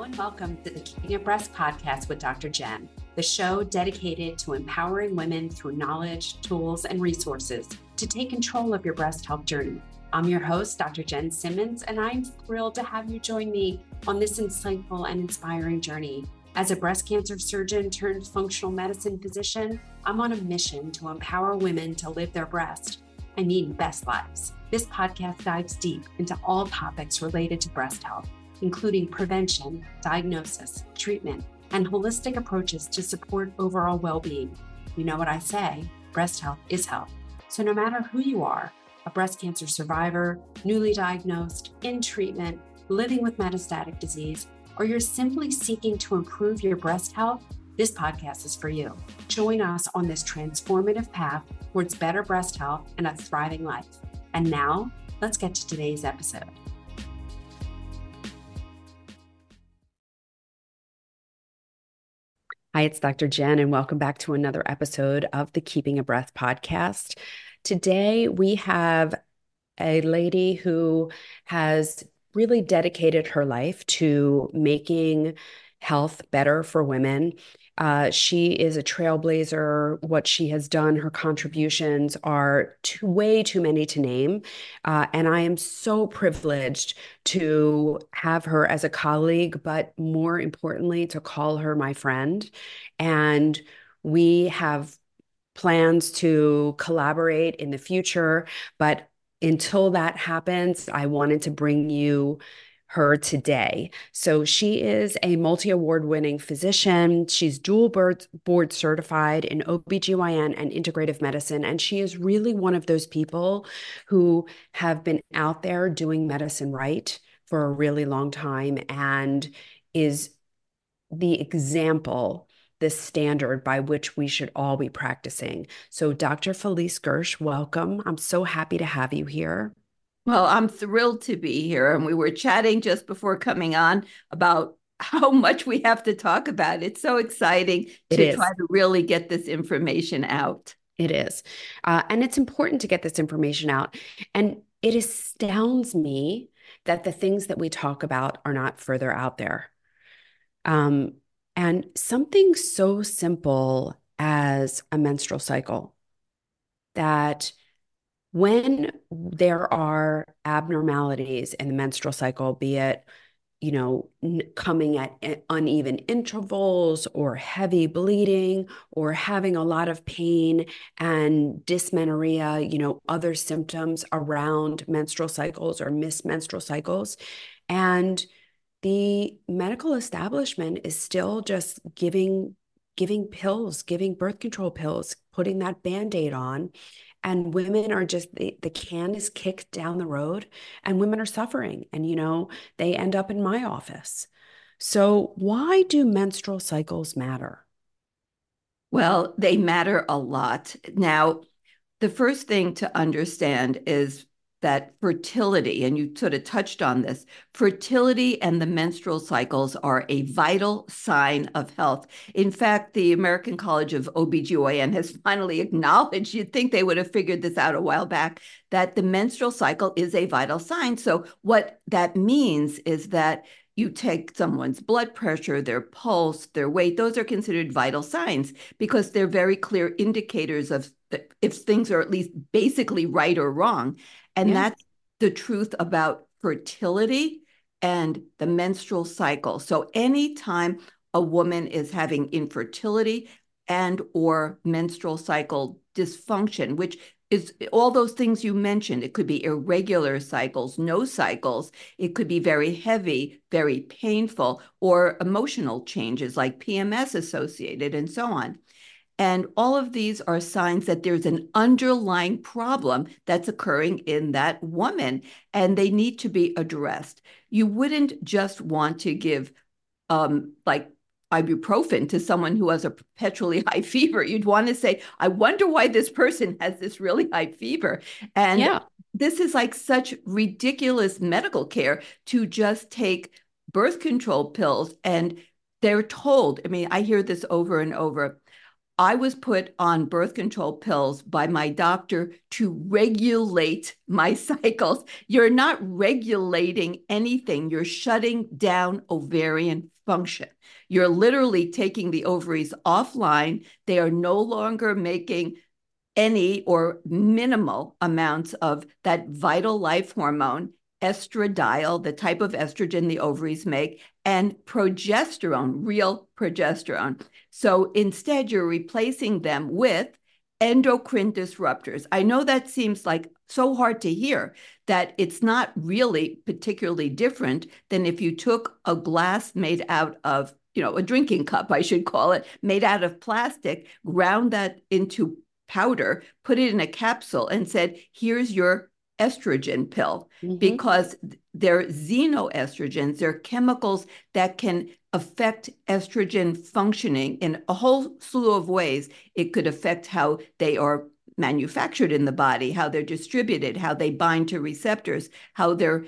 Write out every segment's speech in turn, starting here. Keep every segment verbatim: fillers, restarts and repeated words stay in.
and welcome to the Keeping It Breast podcast with Doctor Jen, the show dedicated to empowering women through knowledge, tools, and resources to take control of your breast health journey. I'm your host, Doctor Jen Simmons, and I'm thrilled to have you join me on this insightful and inspiring journey. As a breast cancer surgeon turned functional medicine physician, I'm on a mission to empower women to live their breast and need best lives. This podcast dives deep into all topics related to breast health, including prevention, diagnosis, treatment, and holistic approaches to support overall well-being. You know what I say, breast health is health. So no matter who you are, a breast cancer survivor, newly diagnosed, in treatment, living with metastatic disease, or you're simply seeking to improve your breast health, this podcast is for you. Join us on this transformative path towards better breast health and a thriving life. And now, let's get to today's episode. Hi, it's Doctor Jen, and welcome back to another episode of the Keeping a Breath podcast. Today, we have a lady who has really dedicated her life to making health better for women. Uh, she is a trailblazer. What she has done, her contributions are too, way too many to name. Uh, and I am so privileged to have her as a colleague, but more importantly, to call her my friend. And we have plans to collaborate in the future. But until that happens, I wanted to bring you her today. So she is a multi-award winning physician. She's dual board, board certified in O B G Y N and integrative medicine. And she is really one of those people who have been out there doing medicine right for a really long time and is the example, the standard by which we should all be practicing. So Doctor Felice Gersh, welcome. I'm so happy to have you here. Well, I'm thrilled to be here. And we were chatting just before coming on about how much we have to talk about. It's so exciting to try to really get this information out. It is. Uh, and it's important to get this information out. And it astounds me that the things that we talk about are not further out there. Um, and something so simple as a menstrual cycle, that when there are abnormalities in the menstrual cycle, be it, you know, n- coming at uneven intervals or heavy bleeding or having a lot of pain and dysmenorrhea, you know, other symptoms around menstrual cycles or missed menstrual cycles. And the medical establishment is still just giving giving pills, giving birth control pills, putting that Band-Aid on. And women are just, the, the can is kicked down the road and women are suffering. And, you know, they end up in my office. So why do menstrual cycles matter? Well, they matter a lot. Now, the first thing to understand is that fertility, and you sort of touched on this, fertility and the menstrual cycles are a vital sign of health. In fact, the American College of O B G Y N has finally acknowledged, you'd think they would have figured this out a while back, that the menstrual cycle is a vital sign. So what that means is that you take someone's blood pressure, their pulse, their weight, those are considered vital signs because they're very clear indicators of if things are at least basically right or wrong. And yeah. That's the truth about fertility and the menstrual cycle. So anytime a woman is having infertility and or menstrual cycle dysfunction, which is all those things you mentioned, it could be irregular cycles, no cycles, it could be very heavy, very painful, or emotional changes like P M S associated and so on. And all of these are signs that there's an underlying problem that's occurring in that woman, and they need to be addressed. You wouldn't just want to give um, like ibuprofen to someone who has a perpetually high fever. You'd want to say, I wonder why this person has this really high fever. And yeah. This is like such ridiculous medical care to just take birth control pills. And they're told, I mean, I hear this over and over, I was put on birth control pills by my doctor to regulate my cycles. You're not regulating anything. You're shutting down ovarian function. You're literally taking the ovaries offline. They are no longer making any or minimal amounts of that vital life hormone, estradiol, the type of estrogen the ovaries make, and progesterone, real progesterone. So instead, you're replacing them with endocrine disruptors. I know that seems like so hard to hear, that it's not really particularly different than if you took a glass made out of, you know, a drinking cup, I should call it, made out of plastic, ground that into powder, put it in a capsule, and said, here's your estrogen pill. Mm-hmm. Because they're xenoestrogens, they're chemicals that can affect estrogen functioning in a whole slew of ways. It could affect how they are manufactured in the body, how they're distributed, how they bind to receptors, how they're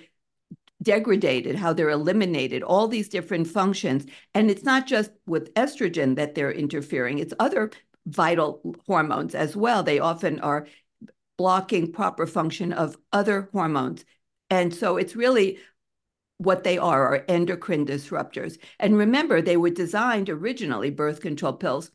degraded, how they're eliminated, all these different functions. And it's not just with estrogen that they're interfering, it's other vital hormones as well. They often are blocking proper function of other hormones. And so it's really what they are, are endocrine disruptors. And remember, they were designed originally, birth control pills,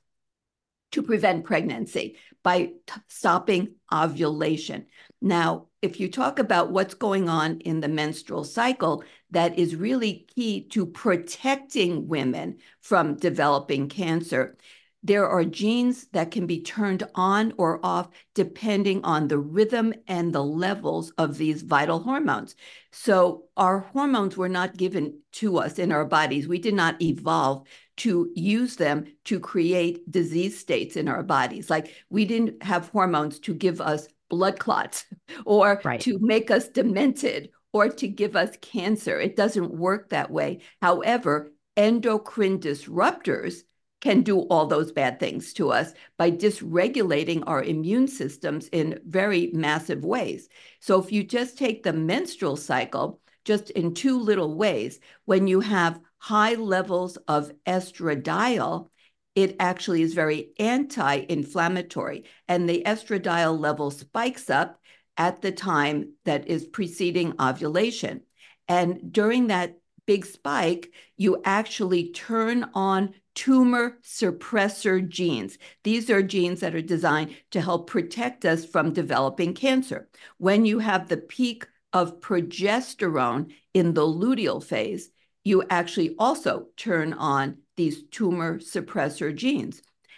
to prevent pregnancy by t- stopping ovulation. Now, if you talk about what's going on in the menstrual cycle, that is really key to protecting women from developing cancer. There are genes that can be turned on or off depending on the rhythm and the levels of these vital hormones. So our hormones were not given to us in our bodies. We did not evolve to use them to create disease states in our bodies. Like we didn't have hormones to give us blood clots or Right. to make us demented or to give us cancer. It doesn't work that way. However, endocrine disruptors can do all those bad things to us by dysregulating our immune systems in very massive ways. So if you just take the menstrual cycle, just in two little ways, when you have high levels of estradiol, it actually is very anti-inflammatory. And the estradiol level spikes up at the time that is preceding ovulation. And during that big spike, you actually turn on tumor suppressor genes. These are genes that are designed to help protect us from developing cancer. When you have the peak of progesterone in the luteal phase, you actually also turn on these tumor suppressor genes.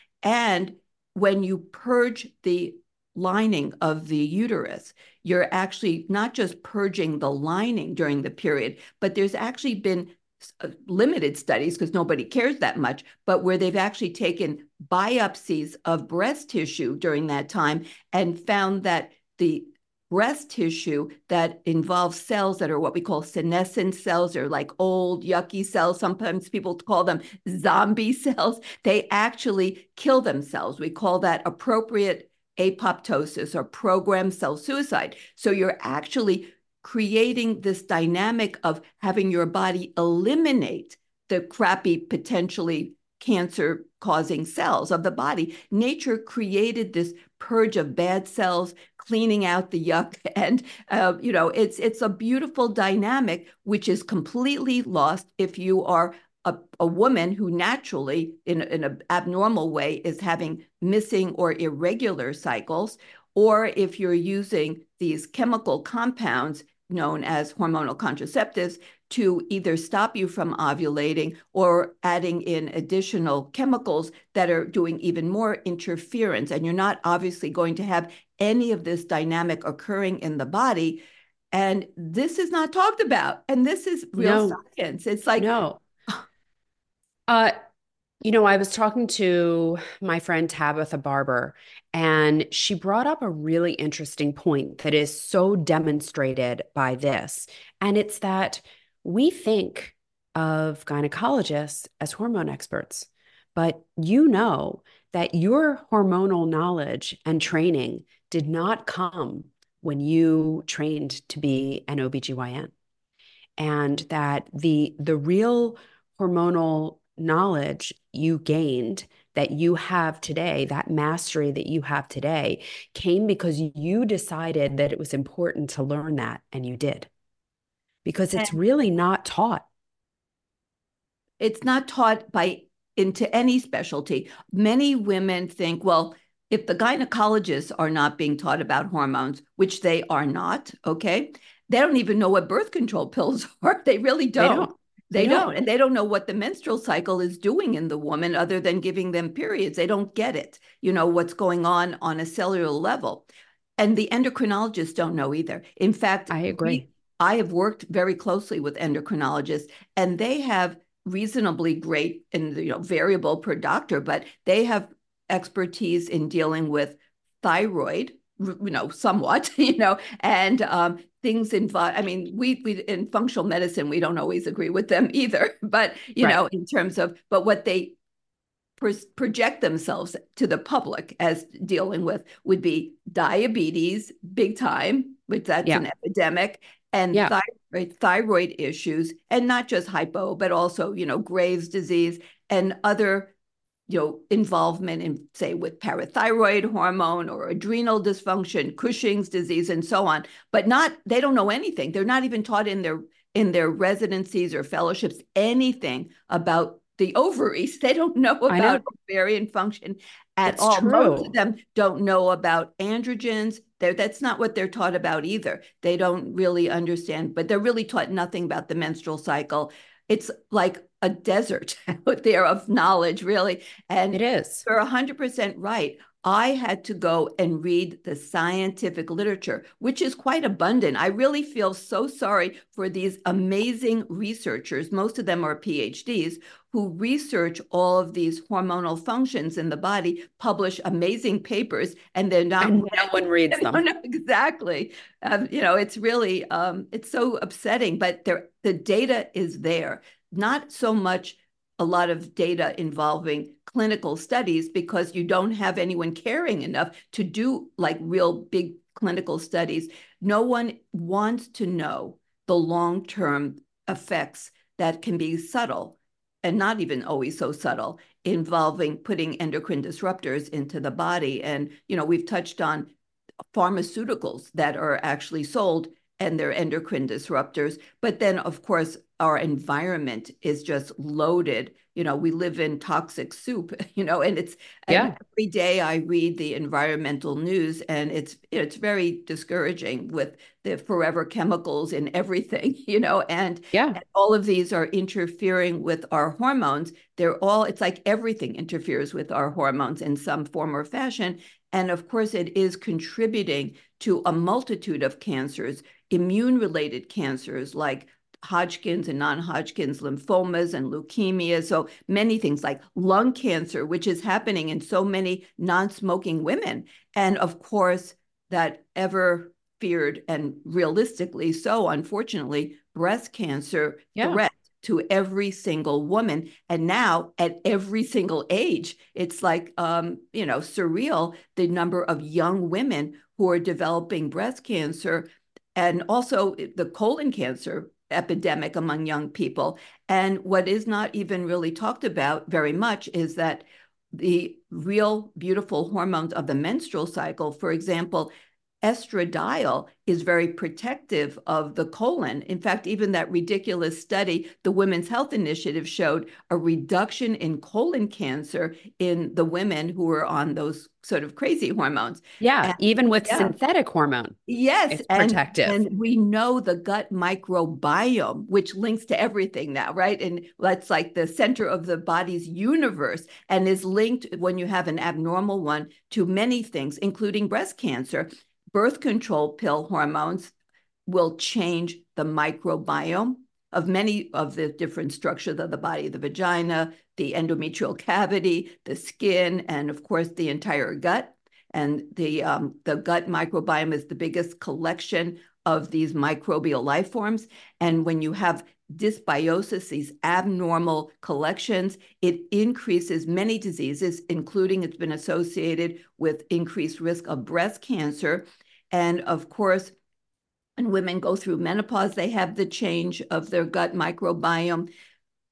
And when you purge the lining of the uterus, you're actually not just purging the lining during the period, but there's actually been limited studies, because nobody cares that much, but where they've actually taken biopsies of breast tissue during that time and found that the breast tissue that involves cells that are what we call senescent cells, or like old yucky cells, sometimes people call them zombie cells, they actually kill themselves. We call that appropriate apoptosis or programmed cell suicide. So you're actually creating this dynamic of having your body eliminate the crappy, potentially cancer-causing cells of the body. Nature created this purge of bad cells, cleaning out the yuck, and uh, you know, it's it's a beautiful dynamic which is completely lost if you are a, a woman who naturally, in, in an abnormal way, is having missing or irregular cycles, or if you're using these chemical compounds known as hormonal contraceptives to either stop you from ovulating or adding in additional chemicals that are doing even more interference. And you're not obviously going to have any of this dynamic occurring in the body. And this is not talked about. And this is real No, science. It's like, no. Uh, you know, I was talking to my friend Tabitha Barber, and she brought up a really interesting point that is so demonstrated by this. And it's that we think of gynecologists as hormone experts, but you know that your hormonal knowledge and training did not come when you trained to be an O B G Y N, and that the the real hormonal knowledge you gained that you have today, that mastery that you have today, came because you decided that it was important to learn that, and you did. Because it's really not taught. It's not taught by into any specialty. Many women think, well, if the gynecologists are not being taught about hormones, which they are not, okay, they don't even know what birth control pills are. They really They don't. don't. They They don't. don't. And they don't know what the menstrual cycle is doing in the woman other than giving them periods. They don't get it, you know, what's going on on a cellular level. And the endocrinologists don't know either. In fact, I we, agree. I have worked very closely with endocrinologists, and they have reasonably great and, you know, variable per doctor, but they have expertise in dealing with thyroid, you know, somewhat, you know, and um, things involve. I mean, we we in functional medicine, we don't always agree with them either, but you Right. know, in terms of, but what they project themselves to the public as dealing with would be diabetes, big time, which that's Yeah. an epidemic, and Yeah. thyroid, thyroid issues, and not just hypo, but also, you know, Graves' disease and other, you know, involvement in, say, with parathyroid hormone or adrenal dysfunction, Cushing's disease, and so on. But not, they don't know anything. They're not even taught in their in their residencies or fellowships anything about the ovaries. They don't know I about know. ovarian function at It's all. Most of true. them don't know about androgens. They're, that's not what they're taught about either. They don't really understand, but they're really taught nothing about the menstrual cycle. It's like a desert out there of knowledge, really. It And is. you're one hundred percent right. I had to go and read the scientific literature, which is quite abundant. I really feel so sorry for these amazing researchers. Most of them are PhDs who research all of these hormonal functions in the body, publish amazing papers, and they're not And no one reads I don't them. know exactly. Um, you know, it's really um, it's so upsetting, but there the data is there. Not so much a lot of data involving clinical studies because you don't have anyone caring enough to do like real big clinical studies. No one wants to know the long-term effects that can be subtle and not even always so subtle involving putting endocrine disruptors into the body. And, you know, we've touched on pharmaceuticals that are actually sold and they're endocrine disruptors. But then, of course, our environment is just loaded. You know, we live in toxic soup, you know, and it's, and Yeah. every day I read the environmental news and it's, it's very discouraging with the forever chemicals in everything, you know, and, Yeah. and all of these are interfering with our hormones. They're all, it's like everything interferes with our hormones in some form or fashion. And of course, it is contributing to a multitude of cancers, immune-related cancers like Hodgkin's and non-Hodgkin's lymphomas and leukemia. So many things like lung cancer, which is happening in so many non-smoking women. And of course, that ever feared and realistically so, unfortunately, breast cancer Yeah. threat to every single woman. And now at every single age, it's like, um, you know, surreal the number of young women who are developing breast cancer and also the colon cancer epidemic among young people. And what is not even really talked about very much is that the real beautiful hormones of the menstrual cycle, for example, estradiol is very protective of the colon. In fact, even that ridiculous study, the Women's Health Initiative showed a reduction in colon cancer in the women who were on those sort of crazy hormones. Yeah. And Even with yeah, synthetic hormone, yes, it's and protective. and we know the gut microbiome, which links to everything now, right? And that's like the center of the body's universe and is linked when you have an abnormal one to many things, including breast cancer. Birth control pill hormones will change the microbiome of many of the different structures of the body, the vagina, the endometrial cavity, the skin, and of course the entire gut. And the um, the gut microbiome is the biggest collection of these microbial life forms. And when you have dysbiosis, these abnormal collections, it increases many diseases, including it's been associated with increased risk of breast cancer. And of course, when women go through menopause, they have the change of their gut microbiome.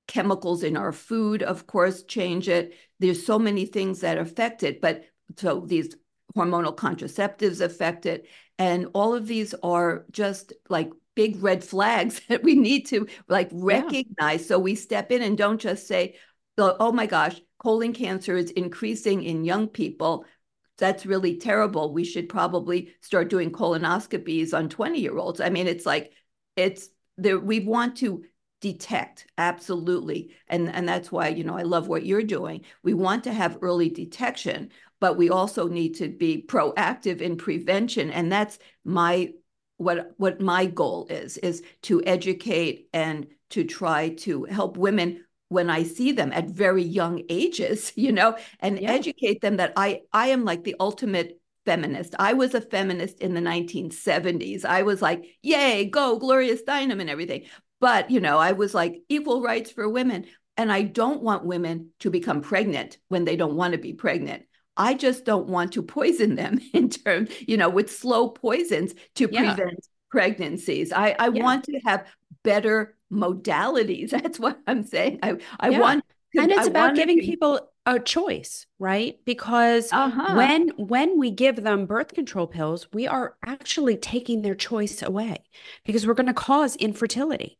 chemicals in our food, of course, change it. There's so many things that affect it, but so these hormonal contraceptives affect it. And all of these are just like big red flags that we need to like Yeah. recognize. So we step in and don't just say, oh my gosh, colon cancer is increasing in young people. That's really terrible. We should probably start doing colonoscopies on twenty year olds. I mean, it's like, it's there. We want to detect, absolutely. And, and that's why, you know, I love what you're doing. We want to have early detection, but we also need to be proactive in prevention. And that's my, what, what my goal is, is to educate and to try to help women when I see them at very young ages, you know, and Yeah. educate them that I, I am like the ultimate feminist. I was a feminist in the nineteen seventies. I was like, yay, go, Gloria Steinem and everything. But, you know, I was like, equal rights for women. And I don't want women to become pregnant when they don't want to be pregnant. I just don't want to poison them in terms, you know, with slow poisons to Yeah. prevent pregnancies. I, I Yeah. want to have better modalities. That's what I'm saying. I, I Yeah. want And to, I it's about want to giving be, people a choice, right? Because uh-huh. when when we give them birth control pills, we are actually taking their choice away because we're going to cause infertility.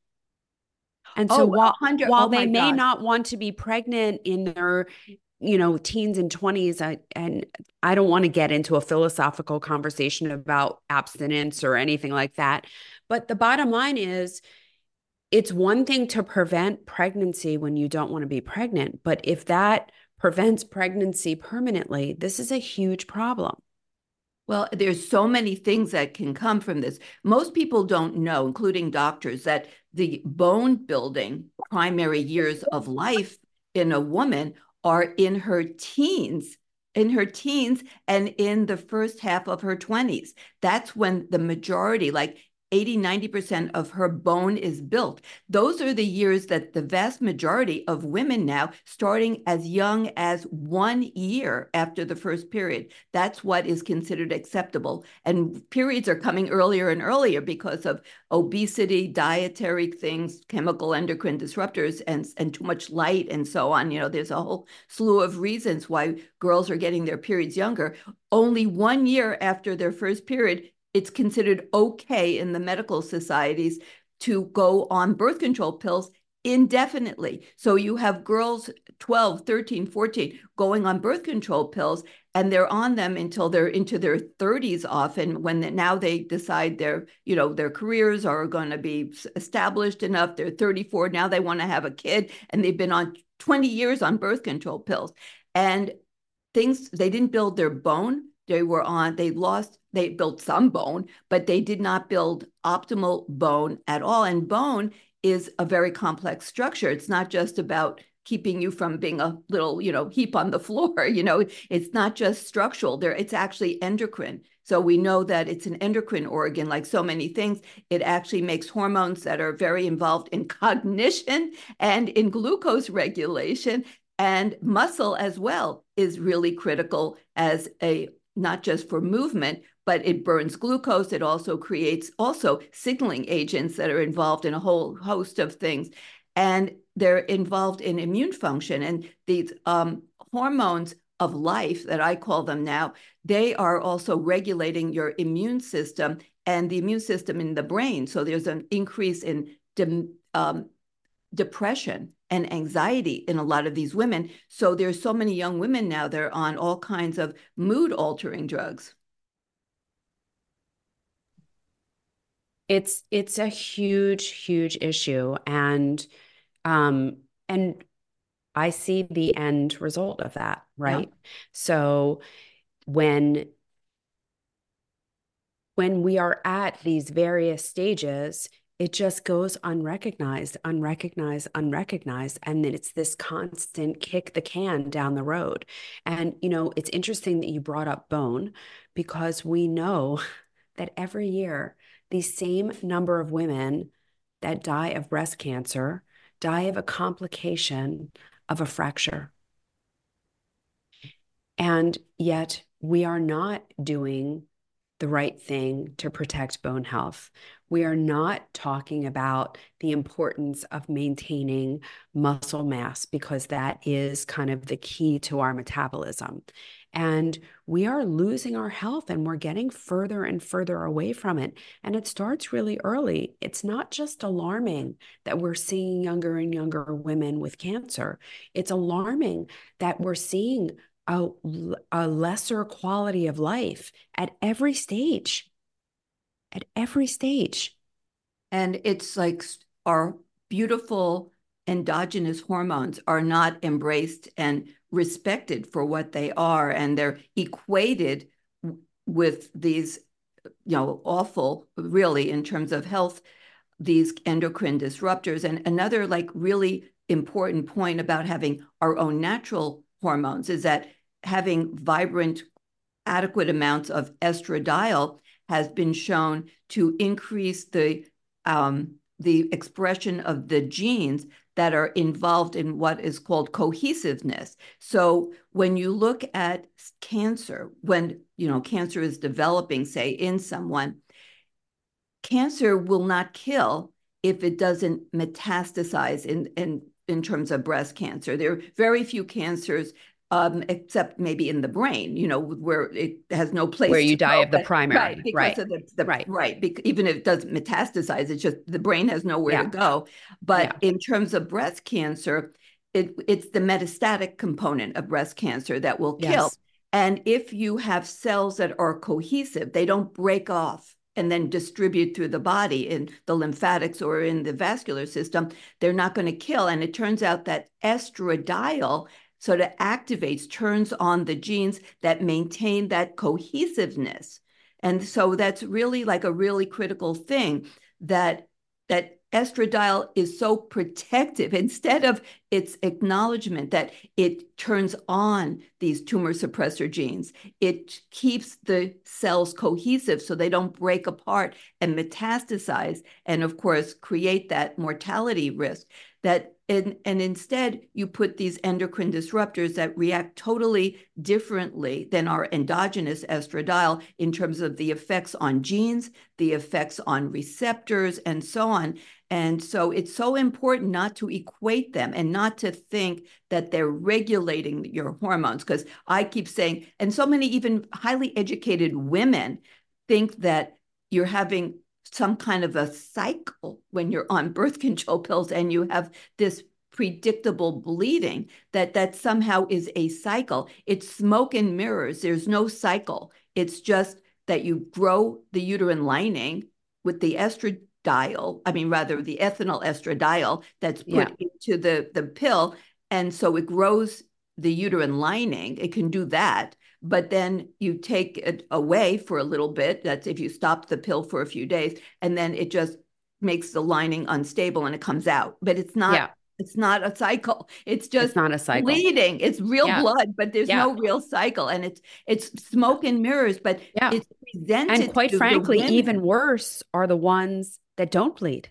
And so Oh, while a hundred, while oh they my may gosh. not want to be pregnant in their, you know, teens and twenties, I and I don't want to get into a philosophical conversation about abstinence or anything like that. But the bottom line is it's one thing to prevent pregnancy when you don't want to be pregnant, but if that prevents pregnancy permanently, this is a huge problem. Well, there's so many things that can come from this. Most people don't know, including doctors, that the bone building primary years of life in a woman are in her teens, in her teens and in the first half of her twenties. That's when the majority, like eighty, ninety percent of her bone is built. Those are the years that the vast majority of women now, starting as young as one year after the first period, that's what is considered acceptable. And periods are coming earlier and earlier because of obesity, dietary things, chemical endocrine disruptors, and, and too much light and so on. You know, there's a whole slew of reasons why girls are getting their periods younger. Only one year after their first period, it's considered okay in the medical societies to go on birth control pills indefinitely. So you have girls twelve, thirteen, fourteen going on birth control pills, and they're on them until they're into their thirties often, when now they decide their, you know, their careers are going to be established enough. They're thirty-four, now they want to have a kid, and they've been on twenty years on birth control pills. And things, they didn't build their bone. They were on, they lost, they built some bone, but they did not build optimal bone at all. And bone is a very complex structure. It's not just about keeping you from being a little, you know, heap on the floor. You know, it's not just structural there, it's actually endocrine. So we know that it's an endocrine organ, like so many things. It actually makes hormones that are very involved in cognition and in glucose regulation, and muscle as well is really critical as a, not just for movement, but it burns glucose. It also creates also signaling agents that are involved in a whole host of things. And they're involved in immune function. And these um, hormones of life, that I call them now, they are also regulating your immune system and the immune system in the brain. So there's an increase in de- um, depression and anxiety in a lot of these women. So there's so many young women now that are on all kinds of mood altering drugs. It's it's a huge, huge issue. And um and I see the end result of that, Yeah. right? So when when we are at these various stages, it just goes unrecognized, unrecognized, unrecognized. And then it's this constant kick the can down the road. And, you know, it's interesting that you brought up bone because we know that every year, the same number of women that die of breast cancer die of a complication of a fracture. And yet we are not doing the right thing to protect bone health. We are not talking about the importance of maintaining muscle mass because that is kind of the key to our metabolism. And we are losing our health and we're getting further and further away from it. And it starts really early. It's not just alarming that we're seeing younger and younger women with cancer. It's alarming that we're seeing a, a lesser quality of life at every stage, at every stage. And it's like our beautiful endogenous hormones are not embraced and respected for what they are. And they're equated with these, you know, awful, really, in terms of health, these endocrine disruptors. And another like really important point about having our own natural hormones is that having vibrant, adequate amounts of estradiol has been shown to increase the um, the expression of the genes that are involved in what is called cohesiveness. So when you look at cancer, when you know cancer is developing, say in someone, cancer will not kill if it doesn't metastasize in in in terms of breast cancer. There are very few cancers, um, except maybe in the brain, you know, where it has no Where place you to die go. of the But right, primary. because Right. of the, the Right. right, because even if it doesn't metastasize, it's just the brain has nowhere to Yeah. go. But Yeah. in terms of breast cancer, it, it's the metastatic component of breast cancer that will kill. Yes. And if you have cells that are cohesive, they don't break off and then distribute through the body in the lymphatics or in the vascular system, they're not going to kill. And it turns out that estradiol sort of activates, turns on the genes that maintain that cohesiveness. And so that's really like a really critical thing, that that estradiol is so protective. Instead of its acknowledgement that it turns on these tumor suppressor genes, it keeps the cells cohesive so they don't break apart and metastasize and, of course, create that mortality risk. That and, and instead you put these endocrine disruptors that react totally differently than our endogenous estradiol in terms of the effects on genes, the effects on receptors, and so on. And so it's so important not to equate them and not to think that they're regulating your hormones. Because I keep saying, and so many even highly educated women think that you're having some kind of a cycle when you're on birth control pills and you have this predictable bleeding, that that somehow is a cycle. It's smoke and mirrors. There's no cycle. It's just that you grow the uterine lining with the estradiol, I mean, rather the ethinyl estradiol that's put Yeah. into the, the pill. And so it grows the uterine lining. It can do that. But then you take it away for a little bit. That's if you stop the pill for a few days, and then it just makes the lining unstable and it comes out. But it's not, Yeah. it's not a cycle. It's It's just not a cycle. bleeding. It's real Yeah. blood, but there's Yeah. no real cycle. And it's it's smoke and mirrors, but Yeah. it's And presented quite to the frankly, even women, worse are the ones that don't bleed.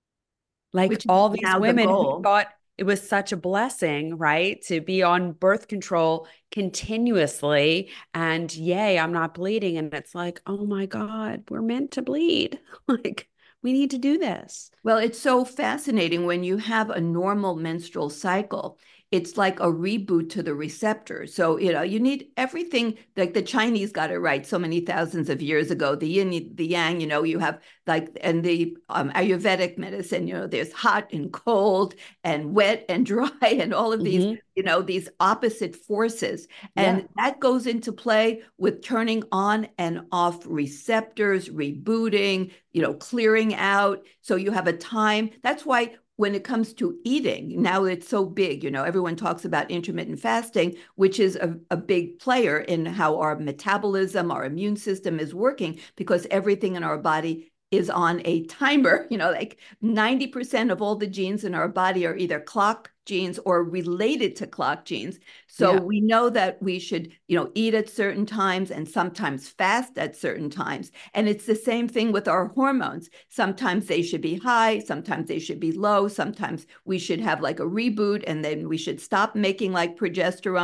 Like which is all these now the women who goal. thought it was such a blessing, right? To be on birth control continuously and yay, I'm not bleeding. And it's like, oh my God, we're meant to bleed. Like, we need to do this. Well, it's so fascinating when you have a normal menstrual cycle. It's like a reboot to the receptor. So, you know, you need everything, like the Chinese got it right so many thousands of years ago. The yin, the yang, you know, you have like, and the um, Ayurvedic medicine, you know, there's hot and cold and wet and dry and all of these, Hmm. you know, these opposite forces. Yeah. And that goes into play with turning on and off receptors, rebooting, you know, clearing out. So you have a time. That's why when it comes to eating, now it's so big, you know, everyone talks about intermittent fasting, which is a, a big player in how our metabolism, our immune system is working, because everything in our body is on a timer. You know, like ninety percent of all the genes in our body are either clock genes or related to clock genes. So Yeah. we know that we should, you know, eat at certain times and sometimes fast at certain times. And it's the same thing with our hormones. Sometimes they should be high, sometimes they should be low, sometimes we should have like a reboot and then we should stop making like progesterone.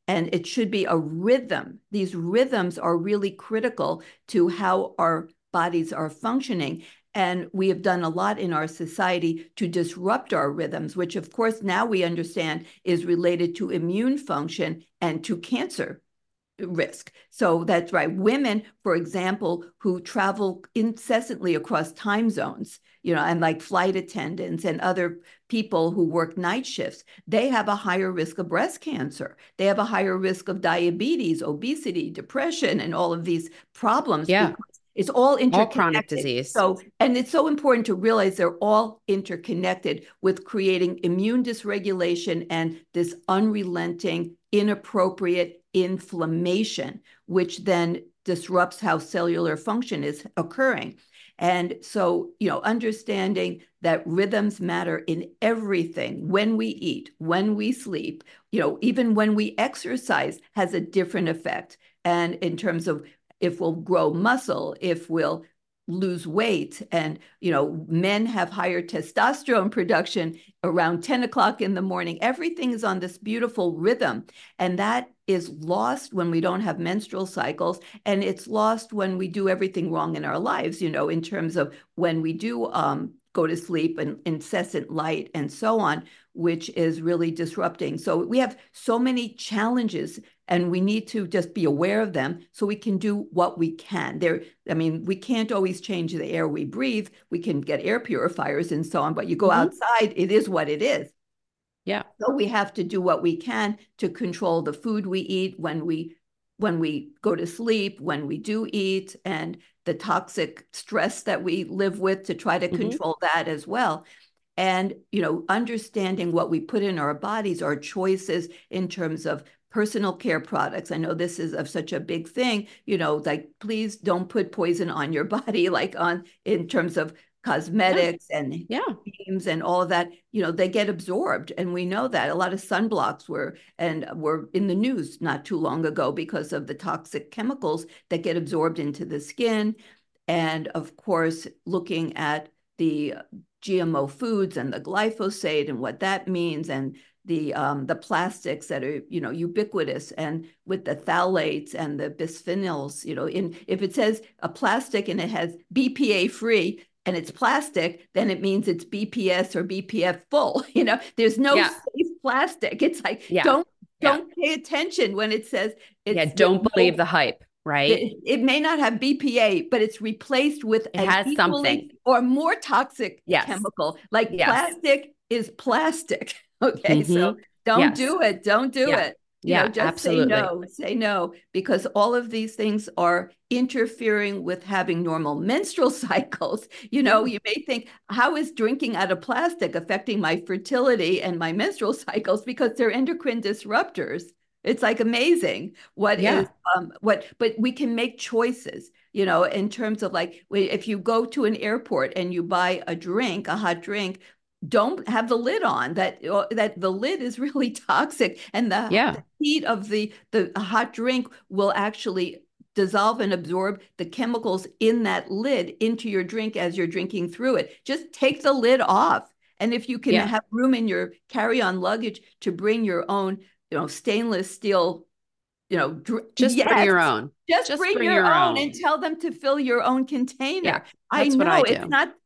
And it should be a rhythm. These rhythms are really critical to how our bodies are functioning. And we have done a lot in our society to disrupt our rhythms, which, of course, now we understand is related to immune function and to cancer risk. So that's right. Women, for example, who travel incessantly across time zones, you know, and like flight attendants and other people who work night shifts, they have a higher risk of breast cancer. They have a higher risk of diabetes, obesity, depression, and all of these problems Yeah. because it's all All chronic interconnected. disease. So, and it's so important to realize they're all interconnected with creating immune dysregulation and this unrelenting, inappropriate inflammation, which then disrupts how cellular function is occurring. And so, you know, understanding that rhythms matter in everything, when we eat, when we sleep, you know, even when we exercise has a different effect. And in terms of if we'll grow muscle, if we'll lose weight. And, you know, men have higher testosterone production around ten o'clock in the morning. Everything is on this beautiful rhythm. And that is lost when we don't have menstrual cycles. And it's lost when we do everything wrong in our lives, you know, in terms of when we do um, go to sleep and incessant light and so on, which is really disrupting. So we have so many challenges and we need to just be aware of them so we can do what we can. There, I mean, we can't always change the air we breathe. We can get air purifiers and so on, but you go Mm-hmm. outside, it is what it is. Yeah. So we have to do what we can to control the food we eat when we when we go to sleep, when we do eat, and the toxic stress that we live with to try to Mm-hmm. control that as well. And, you know, understanding what we put in our bodies, our choices in terms of personal care products. I know this is of such a big thing, you know, like please don't put poison on your body, like on in terms of Yeah. cosmetics and Yeah. creams and all of that, you know, they get absorbed. And we know that a lot of sunblocks were and were in the news not too long ago because of the toxic chemicals that get absorbed into the skin. And of course, looking at the G M O foods and the glyphosate and what that means, and the um, the plastics that are, you know, ubiquitous, and with the phthalates and the bisphenols, you know, in if it says a plastic and it has B P A free and it's plastic, then it means it's B P S or B P F full. You know, there's no Yeah. safe plastic. It's like Yeah. don't Yeah. don't pay attention when it says Yeah. it's there's Don't believe no the hype, right? it, it may not have B P A, but it's replaced with It an has something. equally or more toxic Yes. chemical. Like Yes. plastic is plastic. Okay, so Mm-hmm. don't Yes. do it. Don't do Yeah. it. You know, Yeah. just say Absolutely. no, say no, because all of these things are interfering with having normal menstrual cycles. You know, Yeah. you may think, how is drinking out of plastic affecting my fertility and my menstrual cycles? Because they're endocrine disruptors. It's like amazing what is Yeah. um what, but we can make choices, you know, in terms of like if you go to an airport and you buy a drink, a hot drink, don't have the lid on. That uh, that the lid is really toxic, and the, the Yeah. heat of the the hot drink will actually dissolve and absorb the chemicals in that lid into your drink as you're drinking through it. Just take the lid off. And if you can Yeah. have room in your carry-on luggage to bring your own, you know, stainless steel, you know, dr- Just bring yes, your own. just Just bring bring your your own own. and tell them to fill your own Yeah. container. I That's what I know it's do. not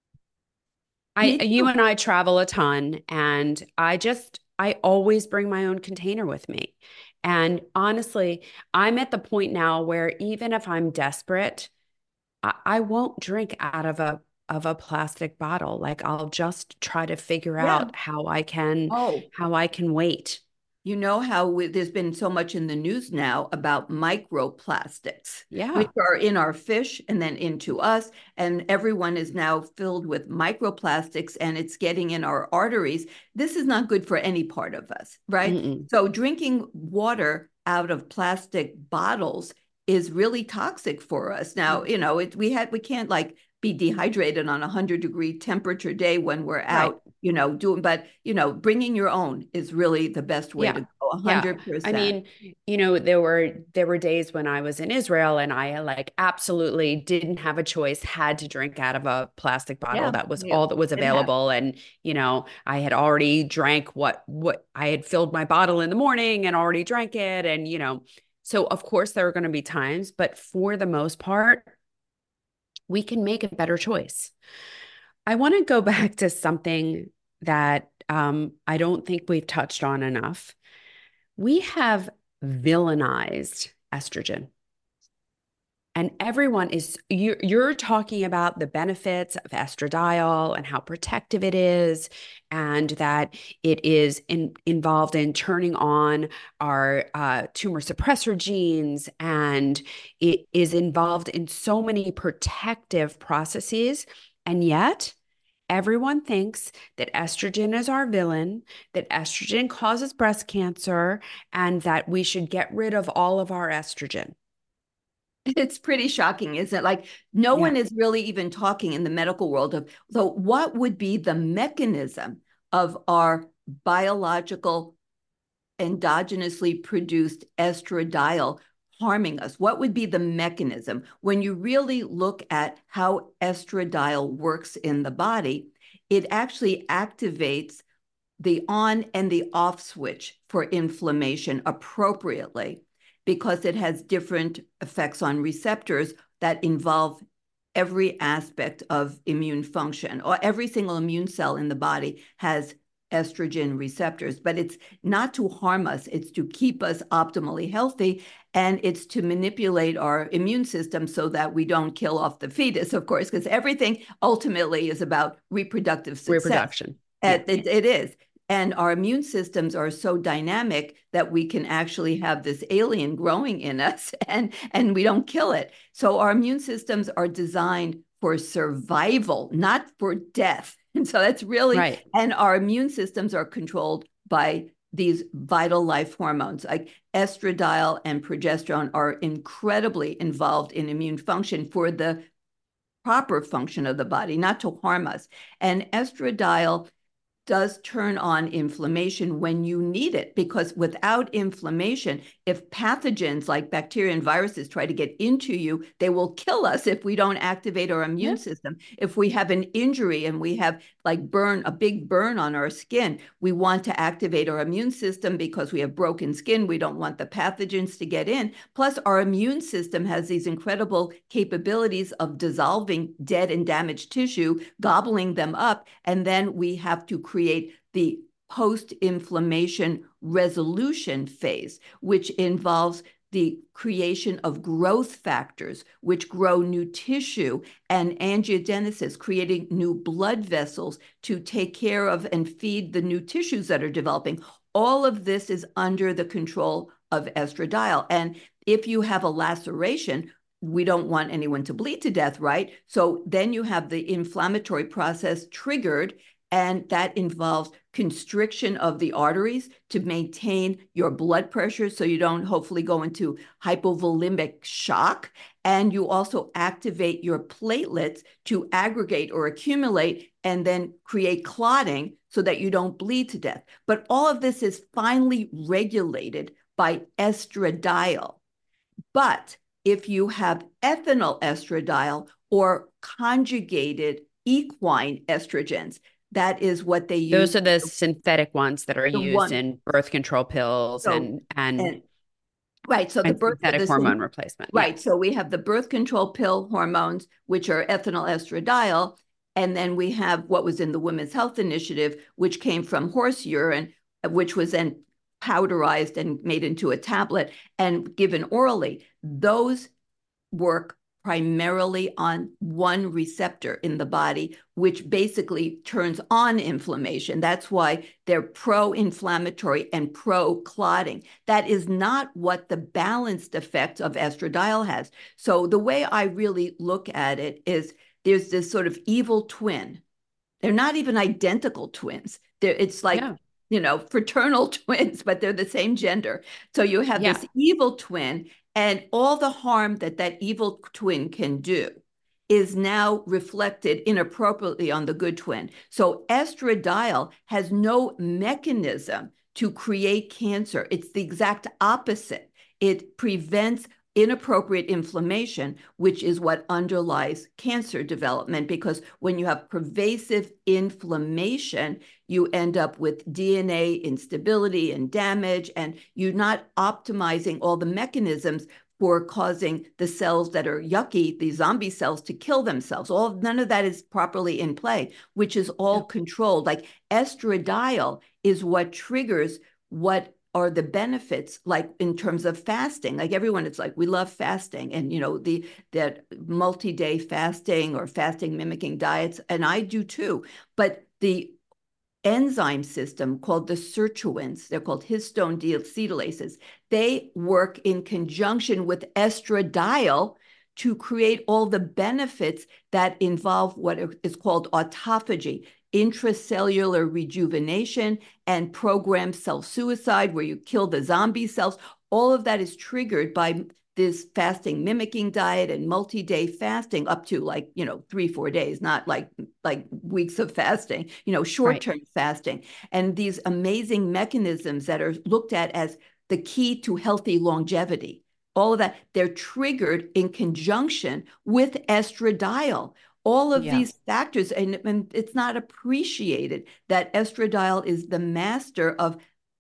I, me you too. and I travel a ton, and I just, I always bring my own container with me. And honestly, I'm at the point now where even if I'm desperate, I, I won't drink out of a of a plastic bottle. Like I'll just try to figure Yeah. out how I can Oh, how I can wait. you know how we, there's been so much in the news now about microplastics, which Yeah. are in our fish and then into us. And everyone is now filled with microplastics and it's getting in our arteries. This is not good for any part of us, right? Mm-mm. So drinking water out of plastic bottles is really toxic for us. Now, Yeah. you know, it, we had we can't like be dehydrated on a hundred degree temperature day when we're Right. out you know, doing, but, you know, bringing your own is really the best way to Yeah. go, Yeah. one hundred I percent. mean, you know, there were there were days when I was in Israel and I like absolutely didn't have a choice, had to drink out of a plastic bottle. Yeah. That was Yeah. all that was It happens. available. And, you know, I had already drank what what I had filled my bottle in the morning and already drank it. And, you know, so of course there are going to be times, but for the most part, we can make a better choice. I want to go back to something that um, I don't think we've touched on enough. We have villainized estrogen. And everyone is, you're, you're talking about the benefits of estradiol and how protective it is, and that it is in, involved in turning on our uh, tumor suppressor genes, and it is involved in so many protective processes. And yet, everyone thinks that estrogen is our villain, that estrogen causes breast cancer, and that we should get rid of all of our estrogen. It's pretty shocking, isn't it? Like, no Yeah. one is really even talking in the medical world of, so what would be the mechanism of our biological endogenously produced estradiol harming us? What would be the mechanism? When you really look at how estradiol works in the body, it actually activates the on and the off switch for inflammation appropriately, because it has different effects on receptors that involve every aspect of immune function, or every single immune cell in the body has estrogen receptors, but it's not to harm us. It's to keep us optimally healthy. And it's to manipulate our immune system so that we don't kill off the fetus, of course, because everything ultimately is about reproductive success. Reproduction. Yeah. It, it is. And our immune systems are so dynamic that we can actually have this alien growing in us, and, and we don't kill it. So our immune systems are designed for survival, not for death. And so that's really, Right. and our immune systems are controlled by these vital life hormones like estradiol and progesterone are incredibly involved in immune function for the proper function of the body, not to harm us. And estradiol does turn on inflammation when you need it, because without inflammation, if pathogens like bacteria and viruses try to get into you, they will kill us if we don't activate our Yeah. immune system. If we have an injury and we have like burn, a big burn on our skin, we want to activate our immune system because we have broken skin. We don't want the pathogens to get in. Plus, our immune system has these incredible capabilities of dissolving dead and damaged tissue, gobbling them up, and then we have to create the post-inflammation resolution phase, which involves the creation of growth factors, which grow new tissue, and angiogenesis, creating new blood vessels to take care of and feed the new tissues that are developing. All of this is under the control of estradiol. And if you have a laceration, we don't want anyone to bleed to death, right? So then you have the inflammatory process triggered, and that involves constriction of the arteries to maintain your blood pressure so you don't hopefully go into hypovolemic shock. And you also activate your platelets to aggregate or accumulate and then create clotting so that you don't bleed to death. But all of this is finely regulated by estradiol. But if you have ethinyl estradiol or conjugated equine estrogens, that is what they use. Those are the synthetic ones that are The used one, in birth control pills so, and and and right, so the and birth, synthetic the, hormone replacement. Yeah. right, so we have the birth control pill hormones, which are ethinyl estradiol, and then we have what was in the Women's Health Initiative, which came from horse urine, which was then powderized and made into a tablet and given orally. Those work primarily on one receptor in the body, which basically turns on inflammation. That's why they're pro-inflammatory and pro-clotting. That is not what the balanced effect of estradiol has. So the way I really look at it is there's this sort of evil twin. They're not even identical twins. They're, it's like, Yeah. you know, fraternal twins, but they're the same gender. So you have Yeah. this evil twin, and all the harm that that evil twin can do is now reflected inappropriately on the good twin. So estradiol has no mechanism to create cancer. It's the exact opposite. It prevents inappropriate inflammation, which is what underlies cancer development, because when you have pervasive inflammation, you end up with D N A instability and damage, and you're not optimizing all the mechanisms for causing the cells that are yucky, the zombie cells, to kill themselves. All none of that is properly in play, which is all yeah. controlled. Like estradiol is what triggers what are the benefits, like in terms of fasting. Like everyone, it's like we love fasting, and you know the that multi-day fasting or fasting mimicking diets, and I do too. But the enzyme system called the sirtuins, they're called histone deacetylases, they work in conjunction with estradiol to create all the benefits that involve what is called autophagy, intracellular rejuvenation, and programmed cell suicide, where you kill the zombie cells. All of that is triggered by this fasting mimicking diet and multi-day fasting, up to like, you know, three, four days, not like like weeks of fasting, you know, short-term right. fasting. And these amazing mechanisms that are looked at as the key to healthy longevity, all of that, they're triggered in conjunction with estradiol. All of yeah. these factors, and, and it's not appreciated that estradiol is the master of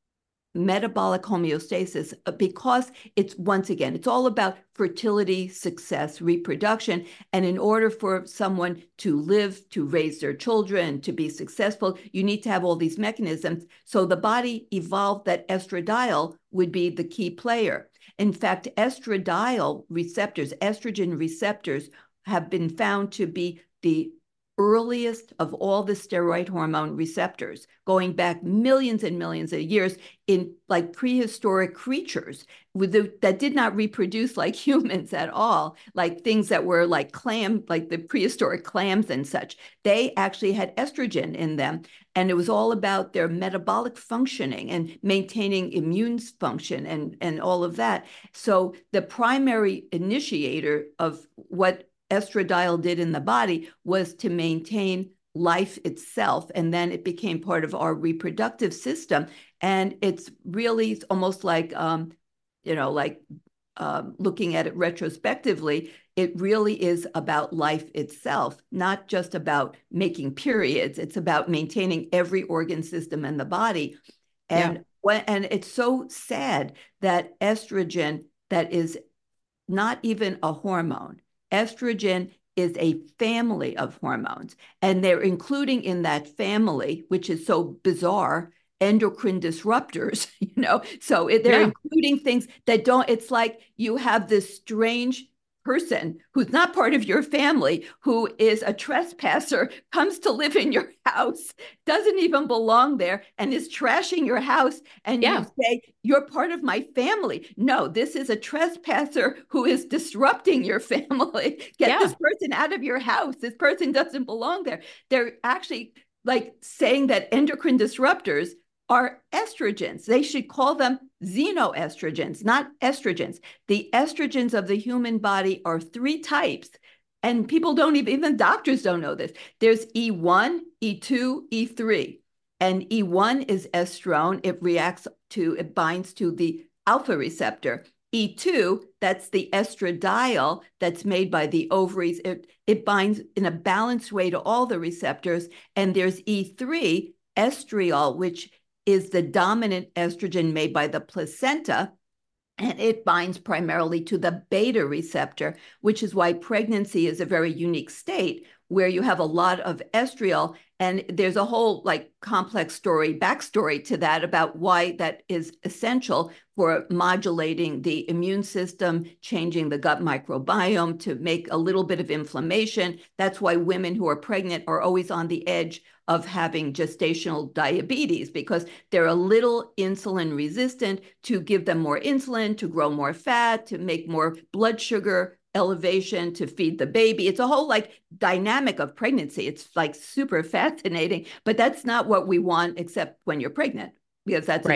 metabolic homeostasis, because it's, once again, it's all about fertility, success, reproduction. And in order for someone to live, to raise their children, to be successful, you need to have all these mechanisms. So the body evolved that estradiol would be the key player. In fact, estradiol receptors, estrogen receptors, have been found to be the earliest of all the steroid hormone receptors, going back millions and millions of years in like prehistoric creatures with the, that did not reproduce like humans at all, like things that were like clam, like the prehistoric clams and such. They actually had estrogen in them, and it was all about their metabolic functioning and maintaining immune function and, and all of that. So the primary initiator of what estradiol did in the body was to maintain life itself, and then it became part of our reproductive system. And it's really almost like, um, you know, like uh, looking at it retrospectively, it really is about life itself, not just about making periods. It's about maintaining every organ system in the body. And yeah. when, and it's so sad that estrogen, that is not even a hormone, estrogen is a family of hormones, and they're including in that family, which is so bizarre, endocrine disruptors, you know, so they're yeah. including things that don't, it's like you have this strange person who's not part of your family, who is a trespasser, comes to live in your house, doesn't even belong there, and is trashing your house. And yeah. you say, you're part of my family. No, this is a trespasser who is disrupting your family. Get yeah. this person out of your house. This person doesn't belong there. They're actually like saying that endocrine disruptors are estrogens. They should call them xenoestrogens, not estrogens. The estrogens of the human body are three types, and people don't even, even doctors don't know this. There's E one, E two, E three. And E one is estrone. It reacts to, it binds to the alpha receptor. E two, that's the estradiol that's made by the ovaries. It, it binds in a balanced way to all the receptors. And there's E three, estriol, which is the dominant estrogen made by the placenta, and it binds primarily to the beta receptor, which is why pregnancy is a very unique state where you have a lot of estriol. And there's a whole like complex story, backstory to that about why that is essential for modulating the immune system, changing the gut microbiome to make a little bit of inflammation. That's why women who are pregnant are always on the edge of having gestational diabetes, because they're a little insulin resistant. To give them more insulin, to grow more fat, to make more blood sugar elevation, to feed the baby. It's a whole like dynamic of pregnancy. It's like super fascinating, but that's not what we want, except when you're pregnant, because that's right. a unique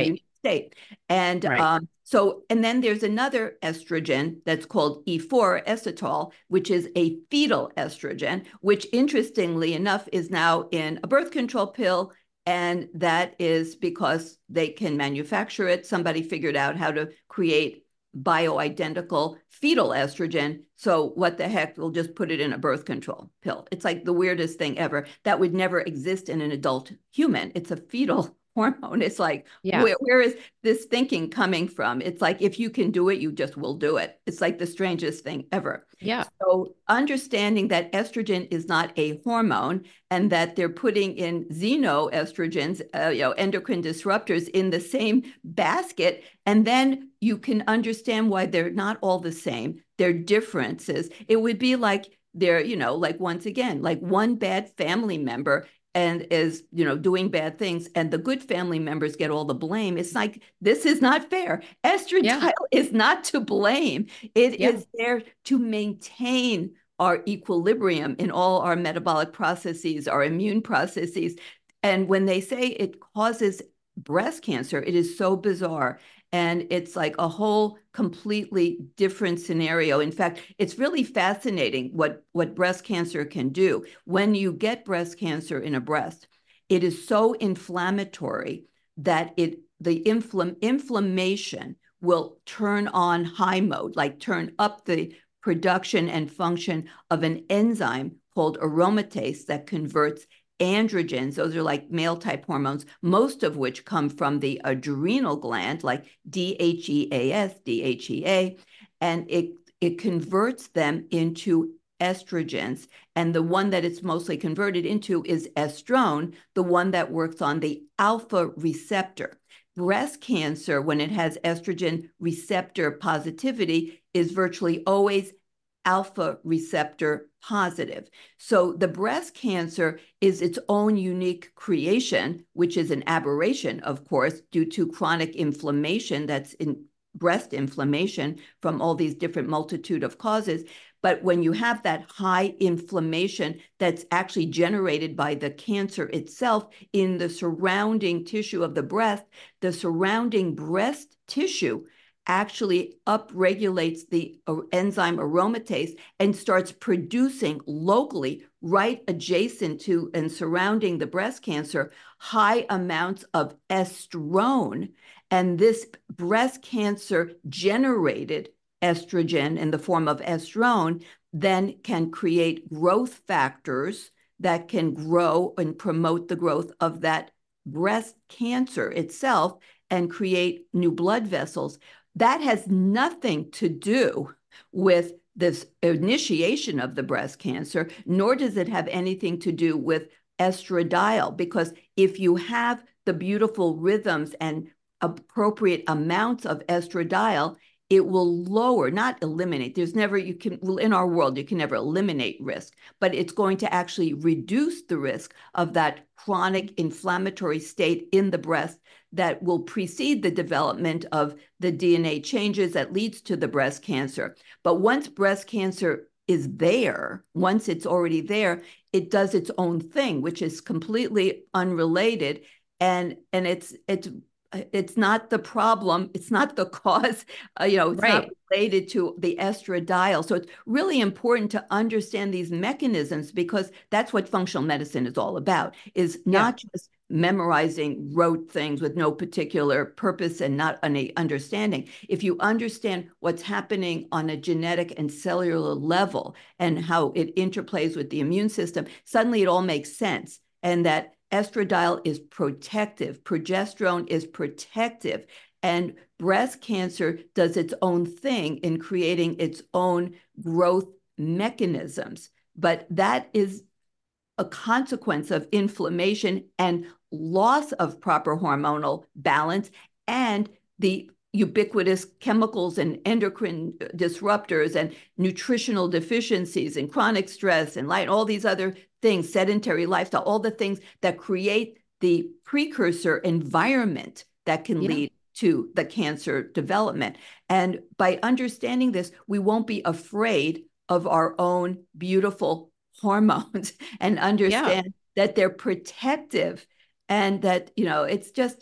state. And Right. um, so, and then there's another estrogen that's called E four, estradiol, which is a fetal estrogen, which interestingly enough is now in a birth control pill. And that is because they can manufacture it. Somebody figured out how to create bioidentical fetal estrogen. So what the heck, we'll just put it in a birth control pill. It's like the weirdest thing ever. That would never exist in an adult human. It's a fetal hormone. It's like, Yeah. where, where is this thinking coming from? It's like, if you can do it, you just will do it. It's like the strangest thing ever. Yeah. So understanding that estrogen is not a hormone and that they're putting in xenoestrogens, uh, you know, endocrine disruptors in the same basket, and then you can understand why they're not all the same. They're differences. It would be like they're, you know, like once again, like one bad family member and is, you know, doing bad things, and the good family members get all the blame. It's like, this is not fair. Yeah. Estradiol is not to blame. It Yeah. is there to maintain our equilibrium in all our metabolic processes, our immune processes. And when they say it causes breast cancer, it is so bizarre. And it's like a whole completely different scenario. In fact, it's really fascinating what, what breast cancer can do. When you get breast cancer in a breast, it is so inflammatory that it the infl- inflammation will turn on high mode, like turn up the production and function of an enzyme called aromatase that converts androgens. Those are like male type hormones, most of which come from the adrenal gland, like D H E A S, D H E A, and it, it converts them into estrogens. And the one that it's mostly converted into is estrone, the one that works on the alpha receptor. Breast cancer, when it has estrogen receptor positivity, is virtually always alpha receptor positive. So the breast cancer is its own unique creation, which is an aberration, of course, due to chronic inflammation that's in breast inflammation from all these different multitude of causes. But when you have that high inflammation that's actually generated by the cancer itself in the surrounding tissue of the breast, the surrounding breast tissue actually upregulates the enzyme aromatase and starts producing locally, right adjacent to and surrounding the breast cancer, high amounts of estrone. And this breast cancer generated estrogen in the form of estrone then can create growth factors that can grow and promote the growth of that breast cancer itself and create new blood vessels. That has nothing to do with this initiation of the breast cancer, nor does it have anything to do with estradiol, because if you have the beautiful rhythms and appropriate amounts of estradiol, it will lower, not eliminate. There's never, you can, in our world, you can never eliminate risk, but it's going to actually reduce the risk of that chronic inflammatory state in the breast that will precede the development of the D N A changes that leads to the breast cancer. But once breast cancer is there, once it's already there, it does its own thing, which is completely unrelated. And, and it's, it's, it's not the problem. It's not the cause. Uh, you know, it's Right. not related to the estradiol. So it's really important to understand these mechanisms, because that's what functional medicine is all about, is not Yeah. just memorizing rote things with no particular purpose and not any understanding. If you understand what's happening on a genetic and cellular level and how it interplays with the immune system, suddenly it all makes sense. And that estradiol is protective, progesterone is protective, and breast cancer does its own thing in creating its own growth mechanisms. But that is a consequence of inflammation and loss of proper hormonal balance and the ubiquitous chemicals and endocrine disruptors and nutritional deficiencies and chronic stress and light, all these other things, sedentary lifestyle, all the things that create the precursor environment that can Yeah. lead to the cancer development. And by understanding this, we won't be afraid of our own beautiful hormones and Yeah. understand that they're protective, and that, you know, it's just,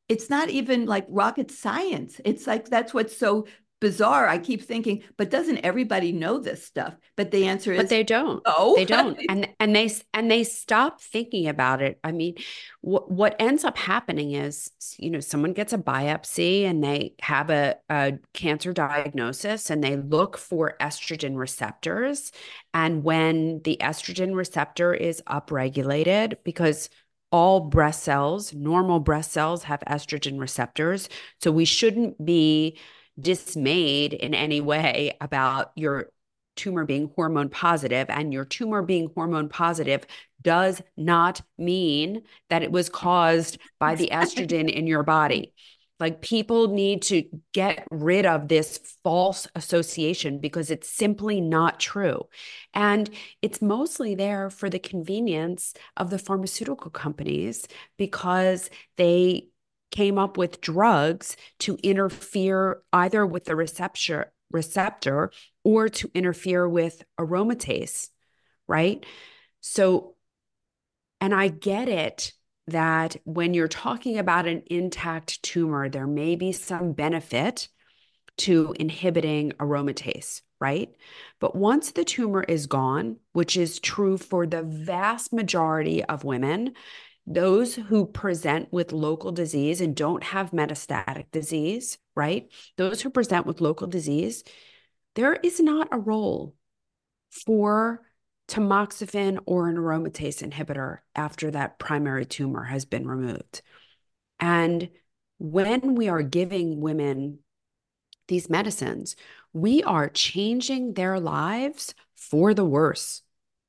it's not even like rocket science. It's like that's what's so bizarre. I keep thinking, but doesn't everybody know this stuff? But the answer But is they don't. no. They don't. And and they and they stop thinking about it. I mean, what what ends up happening is, you know, someone gets a biopsy and they have a, a cancer diagnosis and they look for estrogen receptors. And when the estrogen receptor is upregulated, because all breast cells, normal breast cells have estrogen receptors. So we shouldn't be dismayed in any way about your tumor being hormone positive, and your tumor being hormone positive does not mean that it was caused by the estrogen in your body. Like, people need to get rid of this false association because it's simply not true. And it's mostly there for the convenience of the pharmaceutical companies because they came up with drugs to interfere either with the receptor receptor or to interfere with aromatase, right? So, and I get it that when you're talking about an intact tumor, there may be some benefit to inhibiting aromatase, right? But once the tumor is gone, which is true for the vast majority of women, those who present with local disease and don't have metastatic disease, right? Those who present with local disease, there is not a role for tamoxifen or an aromatase inhibitor after that primary tumor has been removed. And when we are giving women these medicines, we are changing their lives for the worse.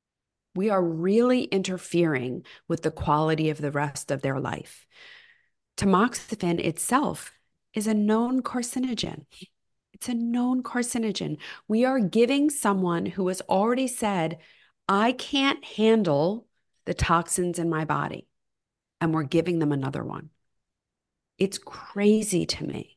We are really interfering with the quality of the rest of their life. Tamoxifen itself is a known carcinogen. It's a known carcinogen. We are giving someone who has already said, I can't handle the toxins in my body, and we're giving them another one. It's crazy to me.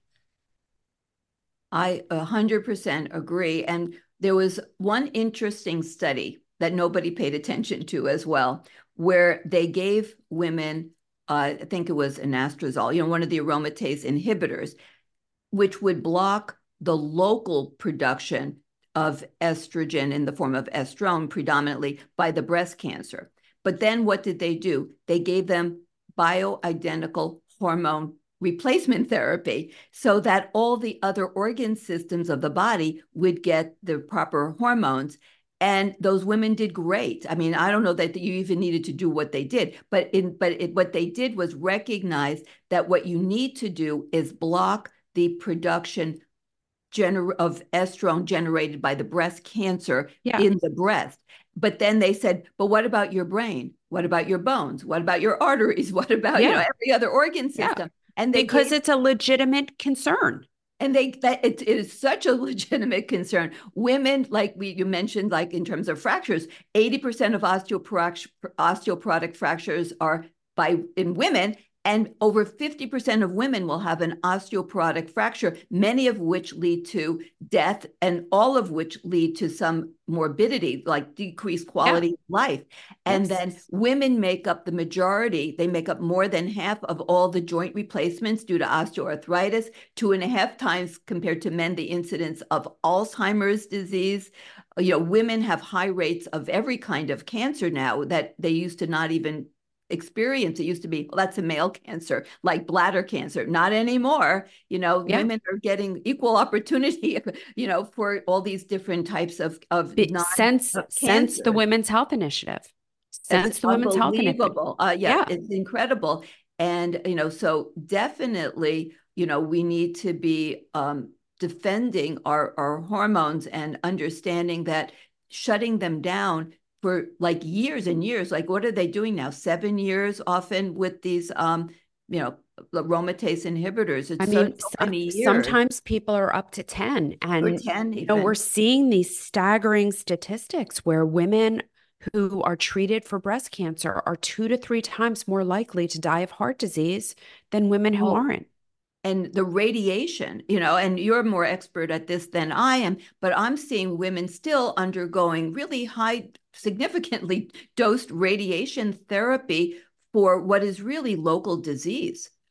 I one hundred percent agree. And there was one interesting study that nobody paid attention to as well, where they gave women, uh, I think it was anastrozole, you know, one of the aromatase inhibitors, which would block the local production of estrogen in the form of estrone, predominantly by the breast cancer. But then what did they do? They gave them bioidentical hormone replacement therapy so that all the other organ systems of the body would get the proper hormones. And those women did great. I mean, I don't know that you even needed to do what they did, but in but it, what they did was recognize that what you need to do is block the production gener- of estrone generated by the breast cancer Yeah. in the breast. But then they said, but what about your brain? What about your bones? What about your arteries? What about, you know, Yeah. every other organ Yeah. system? And they Because gave, it's a legitimate concern. and they that it, it is such a legitimate concern. Women, like we you mentioned, like in terms of fractures, eighty percent of osteoporotic osteoporotic fractures are by in women, and over fifty percent of women will have an osteoporotic fracture, many of which lead to death and all of which lead to some morbidity, like decreased Yeah. quality of life. And Yes. then women make up the majority. They make up more than half of all the joint replacements due to osteoarthritis, two and a half times compared to men, the incidence of Alzheimer's disease. You know, women have high rates of every kind of cancer now that they used to not even experience. It used to be, well, that's a male cancer, like bladder cancer. Not anymore. You know, Yeah. women are getting equal opportunity, you know, for all these different types of, of Be, non since of since the cancers. Women's Health Initiative. It's Since the Women's Health Initiative. unbelievable. Uh, yeah, Yeah. it's incredible. And, you know, so definitely, you know, we need to be um, defending our, our hormones and understanding that shutting them down for like years and years, like what are they doing now? Seven years often with these, um, you know, aromatase inhibitors. I It's so, mean, so some, many years, sometimes people are up to ten. or And, ten you know, we're even. seeing these staggering statistics where women who are treated for breast cancer are two to three times more likely to die of heart disease than women who Oh, aren't. and the radiation, you know, and you're more expert at this than I am, but I'm seeing women still undergoing really high, significantly dosed radiation therapy for what is really local disease.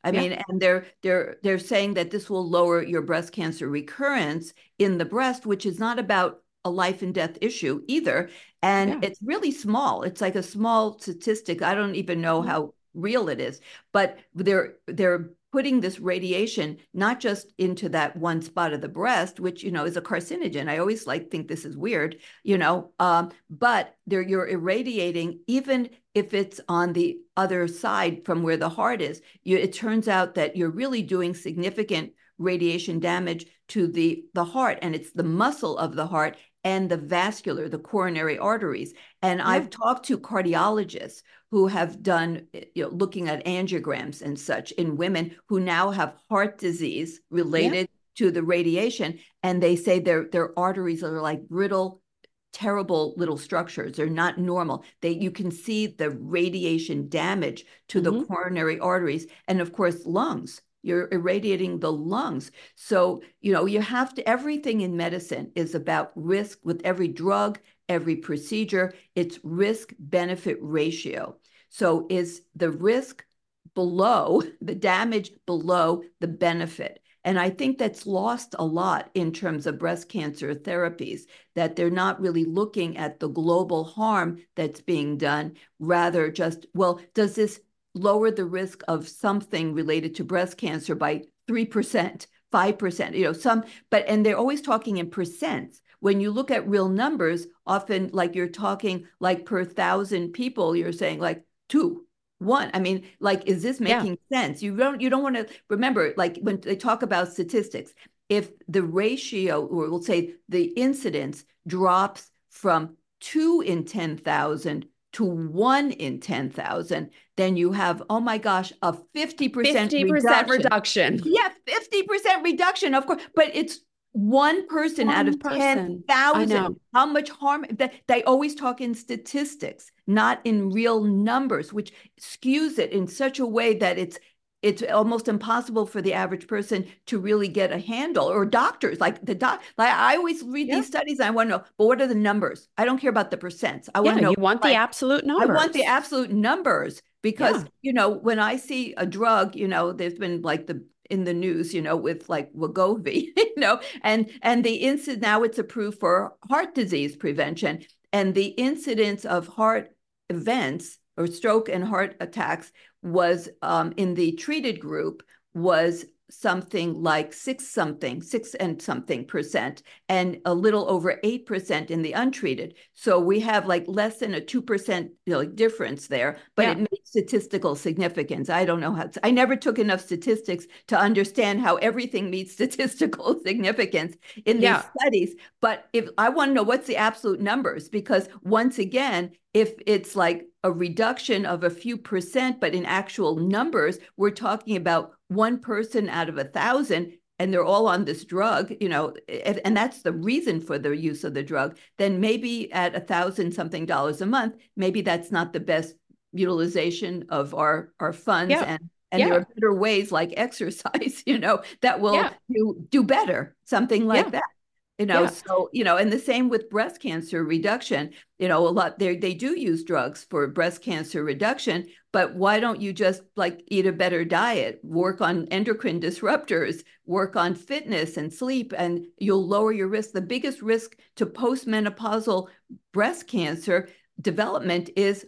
I Yeah. mean, and they're they're they're saying that this will lower your breast cancer recurrence in the breast, which is not about a life and death issue either. And Yeah. it's really small. It's like a small statistic. I don't even know Mhm. how real it is, but they're they're putting this radiation not just into that one spot of the breast, which you know is a carcinogen. I always like think this is weird, you know, um, but they're you're irradiating even if it's on the other side from where the heart is. You, it turns out that you're really doing significant radiation damage to the the heart, and it's the muscle of the heart and the vascular, the coronary arteries. And Yeah. I've talked to cardiologists who have done, you know, looking at angiograms and such in women who now have heart disease Yeah. related to the radiation, and they say their their arteries are like brittle, terrible little structures. They're not normal. They you can see the radiation damage to the Hmm. coronary arteries, and of course lungs. You're irradiating the lungs. So, you know, you have to, everything in medicine is about risk with every drug, every procedure. It's risk benefit ratio. So, is the risk below the damage below the benefit? And I think that's lost a lot in terms of breast cancer therapies, that they're not really looking at the global harm that's being done, rather just, well, does this lower the risk of something related to breast cancer by three percent, five percent, you know, some, but, and they're always talking in percents. When you look at real numbers, often like you're talking like per thousand people, you're saying like two, one. I mean, like, is this Yeah. making sense? You don't, you don't want to remember, like when they talk about statistics, if the ratio, or we'll say the incidence drops from two in ten thousand to one in ten thousand, then you have, oh my gosh, a fifty percent fifty percent reduction. reduction. Yeah, fifty percent reduction, of course, but it's one person out of One person. I ten thousand. know. How much harm that they always talk in statistics, not in real numbers, which skews it in such a way that it's it's almost impossible for the average person to really get a handle, or doctors like the doc like I always read Yeah. these studies and I want to know, but what are the numbers? I don't care about the percents. I want Yeah. to know, You want the like, absolute I want the numbers. absolute numbers because, Yeah. you know, when I see a drug, you know, there's been like the in the news, you know, with like Wegovy, you know, and and the incident now it's approved for heart disease prevention, and the incidence of heart events or stroke and heart attacks was um, in the treated group was something like six something, six and something percent, and a little over eight percent in the untreated. So we have like less than a two percent, you know, difference there, but Yeah. it made statistical significance. I don't know how, to, I never took enough statistics to understand how everything meets statistical significance in these Yeah. studies. But if I want to know what's the absolute numbers, because once again, if it's like a reduction of a few percent, but in actual numbers, we're talking about one person out of a thousand, and they're all on this drug, you know, and, and that's the reason for the use of the drug, then maybe at a thousand something dollars a month, maybe that's not the best utilization of our our funds, Yeah. and and there Yeah. are better ways like exercise, you know, that will Yeah. do, do better, something like Yeah. that. You know, Yeah. so, you know, and the same with breast cancer reduction. You know, a lot they they do use drugs for breast cancer reduction, but why don't you just like eat a better diet, work on endocrine disruptors, work on fitness and sleep, and you'll lower your risk. The biggest risk to postmenopausal breast cancer development is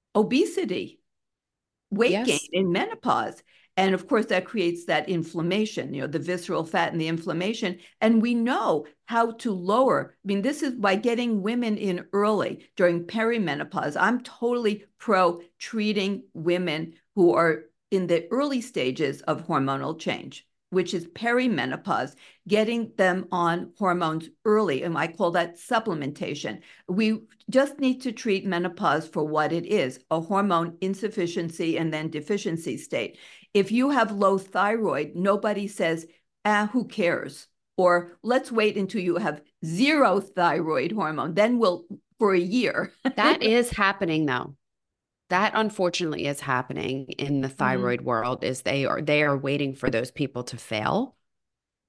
obesity, weight gain Yes. in menopause. And of course, that creates that inflammation, you know, the visceral fat and the inflammation. And we know how to lower. I mean, this is by getting women in early during perimenopause. I'm totally pro treating women who are in the early stages of hormonal change, which is perimenopause, getting them on hormones early. And I call that supplementation. We just need to treat menopause for what it is, a hormone insufficiency and then deficiency state. If you have low thyroid, nobody says, ah, who cares? Or let's wait until you have zero thyroid hormone, then we'll for a year. That is happening though. That unfortunately is happening in the Mm-hmm. thyroid world is they are they are waiting for those people to fail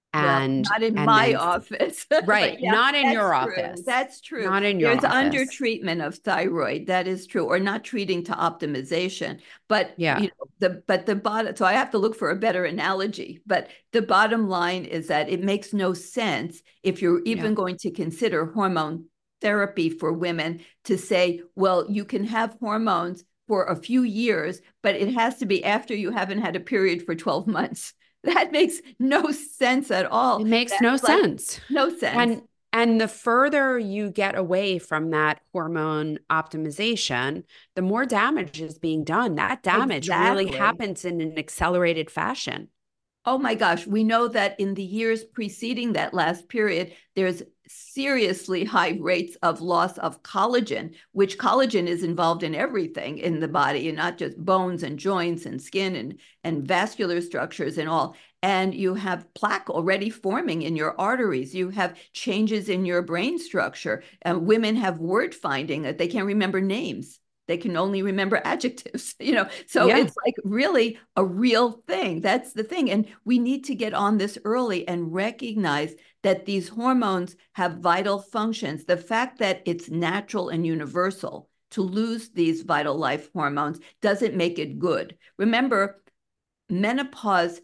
Well, and not in and my then office, but right, yeah, not in that's your true. office. That's true. Not in your There's under office. treatment of thyroid. That is true, or not treating to optimization. But you Yeah. know, the but the bottom. So I have to look for a better analogy. But the bottom line is that it makes no sense if you're Yeah. even going to consider hormone therapy for women to say, well, you can have hormones for a few years, but it has to be after you haven't had a period for twelve months. That makes no sense at It all. makes no That's like sense. no sense. And and the further you get away from that hormone optimization, the more damage is being done. That damage really Exactly. happens in an accelerated fashion. Oh my gosh, we know that in the years preceding that last period, there's seriously high rates of loss of collagen, which collagen is involved in everything in the body, and not just bones and joints and skin and, and vascular structures and all. And you have plaque already forming in your arteries. You have changes in your brain structure. And women have word finding that they can't remember names. They can only remember adjectives, you know. So Yeah. it's like really a real thing. That's the thing. And we need to get on this early and recognize that these hormones have vital functions. The fact that it's natural and universal to lose these vital life hormones doesn't make it good. Remember, menopause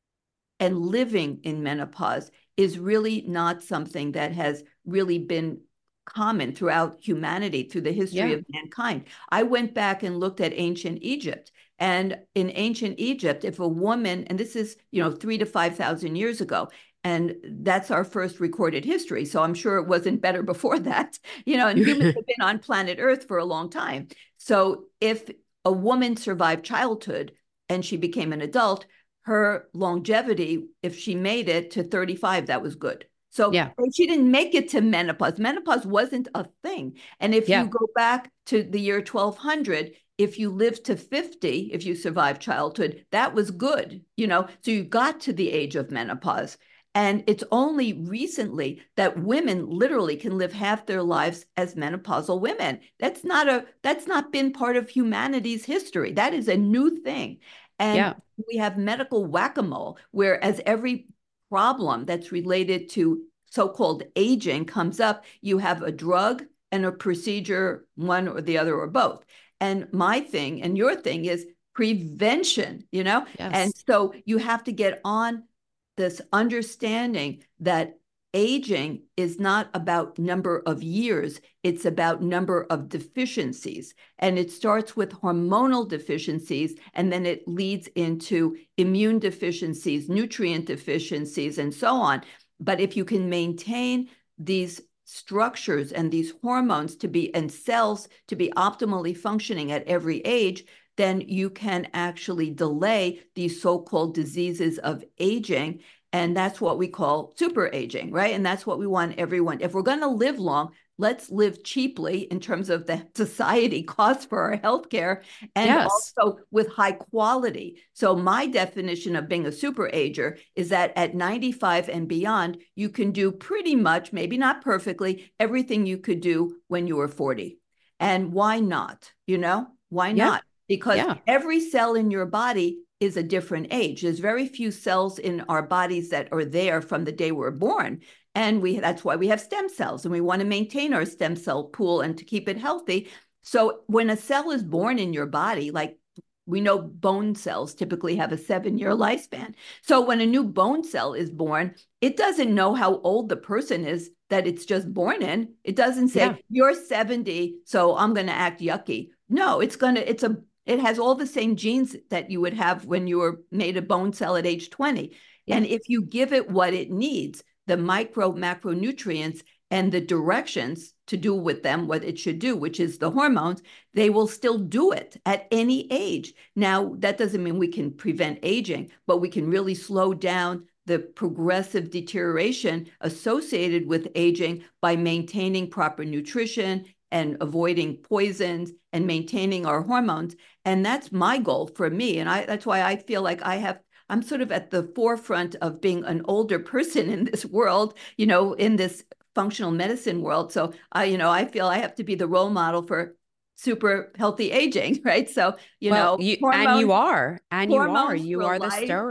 and living in menopause is really not something that has really been common throughout humanity, through the history Yeah. of mankind. I went back and looked at ancient Egypt. And in ancient Egypt, if a woman, and this is, you know, three to five thousand years ago, and that's our first recorded history. So I'm sure it wasn't better before that, you know, and humans have been on planet Earth for a long time. So if a woman survived childhood and she became an adult, her longevity, if she made it to thirty-five, that was good. So Yeah. she didn't make it to menopause. Menopause wasn't a thing. And if you Yeah. go back to the year twelve hundred, if you lived to fifty, if you survived childhood, that was good, you know? So you got to the age of menopause. And it's only recently that women literally can live half their lives as menopausal women. That's not a that's not been part of humanity's history. That is a new thing. And Yeah. we have medical whack-a-mole, whereas every problem that's related to so-called aging comes up, you have a drug and a procedure, one or the other or both. And my thing and your thing is prevention, you know? And Yes. so you have to get on this understanding that aging is not about number of years, it's about number of deficiencies. And it starts with hormonal deficiencies, and then it leads into immune deficiencies, nutrient deficiencies, and so on. But if you can maintain these structures and these hormones to be and cells to be optimally functioning at every age, then you can actually delay these so-called diseases of aging. And that's what we call super aging, right? And that's what we want everyone. If we're going to live long, let's live cheaply in terms of the society costs for our healthcare, and Yes. also with high quality. So my definition of being a super ager is that at ninety-five and beyond, you can do pretty much, maybe not perfectly, everything you could do when you were forty. And why not? You know, why Yeah. not? Because Yeah. every cell in your body is a different age. There's very few cells in our bodies that are there from the day we're born. And we that's why we have stem cells, and we want to maintain our stem cell pool and to keep it healthy. So when a cell is born in your body, like we know bone cells typically have a seven year lifespan. So when a new bone cell is born, it doesn't know how old the person is that it's just born in. It doesn't Yeah. say, you're seventy, so I'm going to act yucky. No, it's going to, it's a, it has all the same genes that you would have when you were made a bone cell at age twenty. Yeah. And if you give it what it needs, the micro macronutrients and the directions to do with them what it should do, which is the hormones, they will still do it at any age. Now, that doesn't mean we can prevent aging, but we can really slow down the progressive deterioration associated with aging by maintaining proper nutrition and avoiding poisons and maintaining our hormones. And that's my goal for me. And I, that's why I feel like I have I'm sort of at the forefront of being an older person in this world, you know, in this functional medicine world. So I, you know, I feel I have to be the role model for super healthy aging, right? So, you Well, know, you and you hormones, are, and you are, hormones you for are the life, steroid.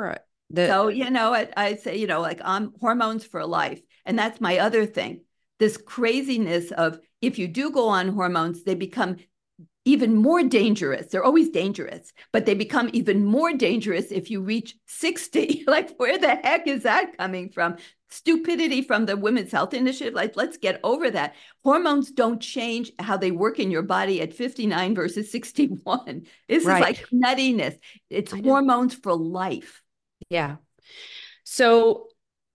The So, you know, I, I say, you know, like I'm hormones for life. And that's my other thing. This craziness of if you do go on hormones, they become even more dangerous. They're always dangerous, but they become even more dangerous if you reach sixty. Like, where the heck is that coming from? Stupidity from the Women's Health Initiative. Like, let's get over that. Hormones don't change how they work in your body at fifty-nine versus sixty-one. This is like right. nuttiness. It's I know. hormones for life. Yeah. So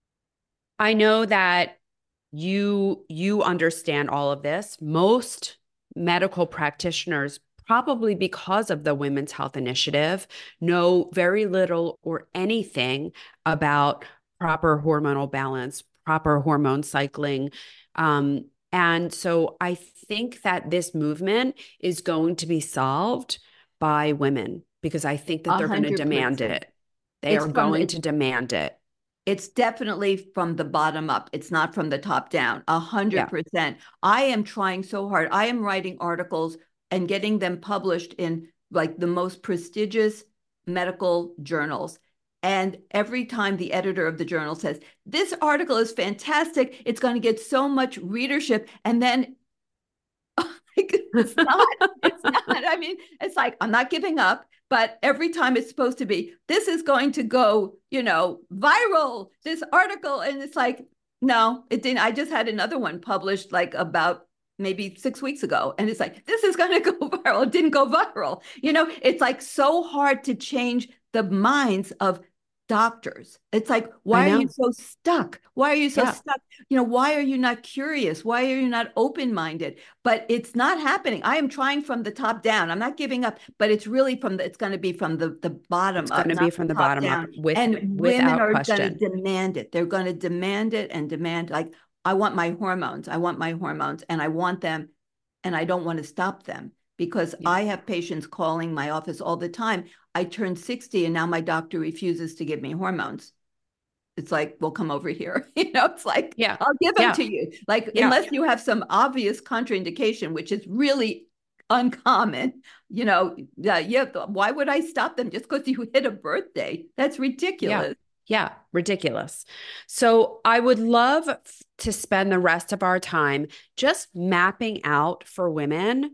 I know that you you understand all of this. Most medical practitioners, probably because of the Women's Health Initiative, know very little or anything about proper hormonal balance, proper hormone cycling. Um, and so I think that this movement is going to be solved by women because I think that A they're going to hundred demand percent. it. They It's are from going it's to demand it. it's definitely from the bottom up. It's not from the top down. A hundred Yeah. percent. I am trying so hard. I am writing articles and getting them published in like the most prestigious medical journals. And every time the editor of the journal says, this article is fantastic, it's going to get so much readership. And then it's not. It's not. I mean, it's like, I'm not giving up, but every time it's supposed to be, this is going to go, you know, viral, this article. And it's like, no, it didn't. I just had another one published like about maybe six weeks ago. And it's like, this is going to go viral. It didn't go viral. You know, it's like so hard to change the minds of doctors. It's like, I why are you know. so stuck? Why are you so Yeah. stuck? You know, why are you not curious? Why are you not open minded? But it's not happening. I am trying from the top down. I'm not giving up, but it's really from the, it's going to be from the, the It's bottom going up, to be not from the the top bottom up down. with And women without are going to question. demand it. They're going to demand it and demand, like, I want my hormones. I want my hormones and I want them and I don't want to stop them because Yeah. I have patients calling my office all the time. I turned sixty and now my doctor refuses to give me hormones. It's like, well, come over here. You know, it's like, Yeah. I'll give them Yeah. to you. Like, Yeah. unless you have some obvious contraindication, which is really uncommon, you know, uh, yeah, why would I stop them just because you hit a birthday? That's Yeah. ridiculous. Yeah. Ridiculous. So I would love f- to spend the rest of our time just mapping out for women,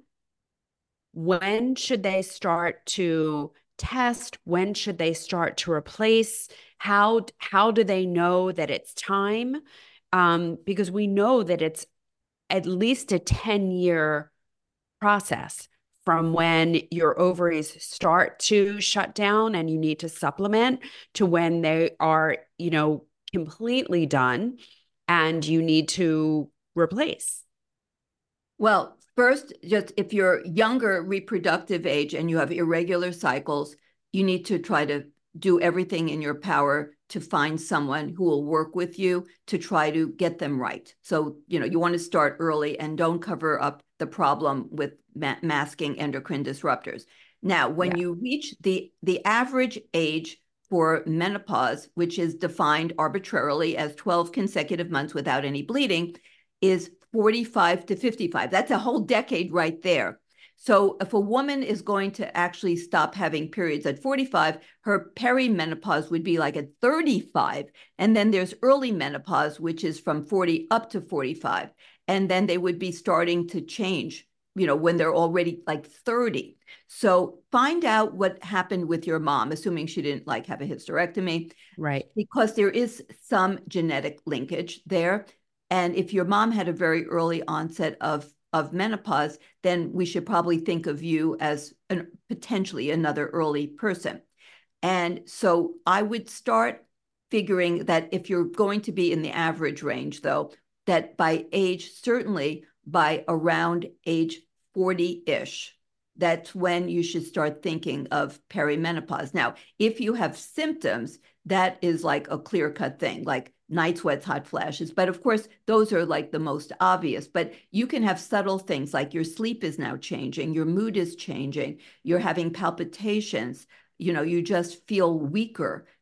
when should they start to test? When should they start to replace? How how do they know that it's time? Um, because we know that it's at least a ten year process from when your ovaries start to shut down and you need to supplement to when they are, you know, completely done and you need to replace. Well, first, just if you're younger reproductive age and you have irregular cycles, you need to try to do everything in your power to find someone who will work with you to try to get them right. So, you know, you want to start early and don't cover up the problem with ma- masking endocrine disruptors. Now, when Yeah. you reach the the average age for menopause, which is defined arbitrarily as twelve consecutive months without any bleeding, is forty-five to fifty-five. That's a whole decade right there. So if a woman is going to actually stop having periods at forty-five, her perimenopause would be like at thirty-five. And then there's early menopause, which is from forty up to forty-five. And then they would be starting to change, you know, when they're already like thirty. So find out what happened with your mom, assuming she didn't like have a hysterectomy, Right. because there is some genetic linkage there. And if your mom had a very early onset of, of menopause, then we should probably think of you as an, potentially another early person. And so I would start figuring that if you're going to be in the average range, though, that by age, certainly by around age forty ish, that's when you should start thinking of perimenopause. Now, if you have symptoms, that is like a clear cut thing, like night sweats, hot flashes. But of course, those are like the most obvious. But you can have subtle things like your sleep is now changing, your mood is changing, you're having palpitations, you know, you just feel weaker.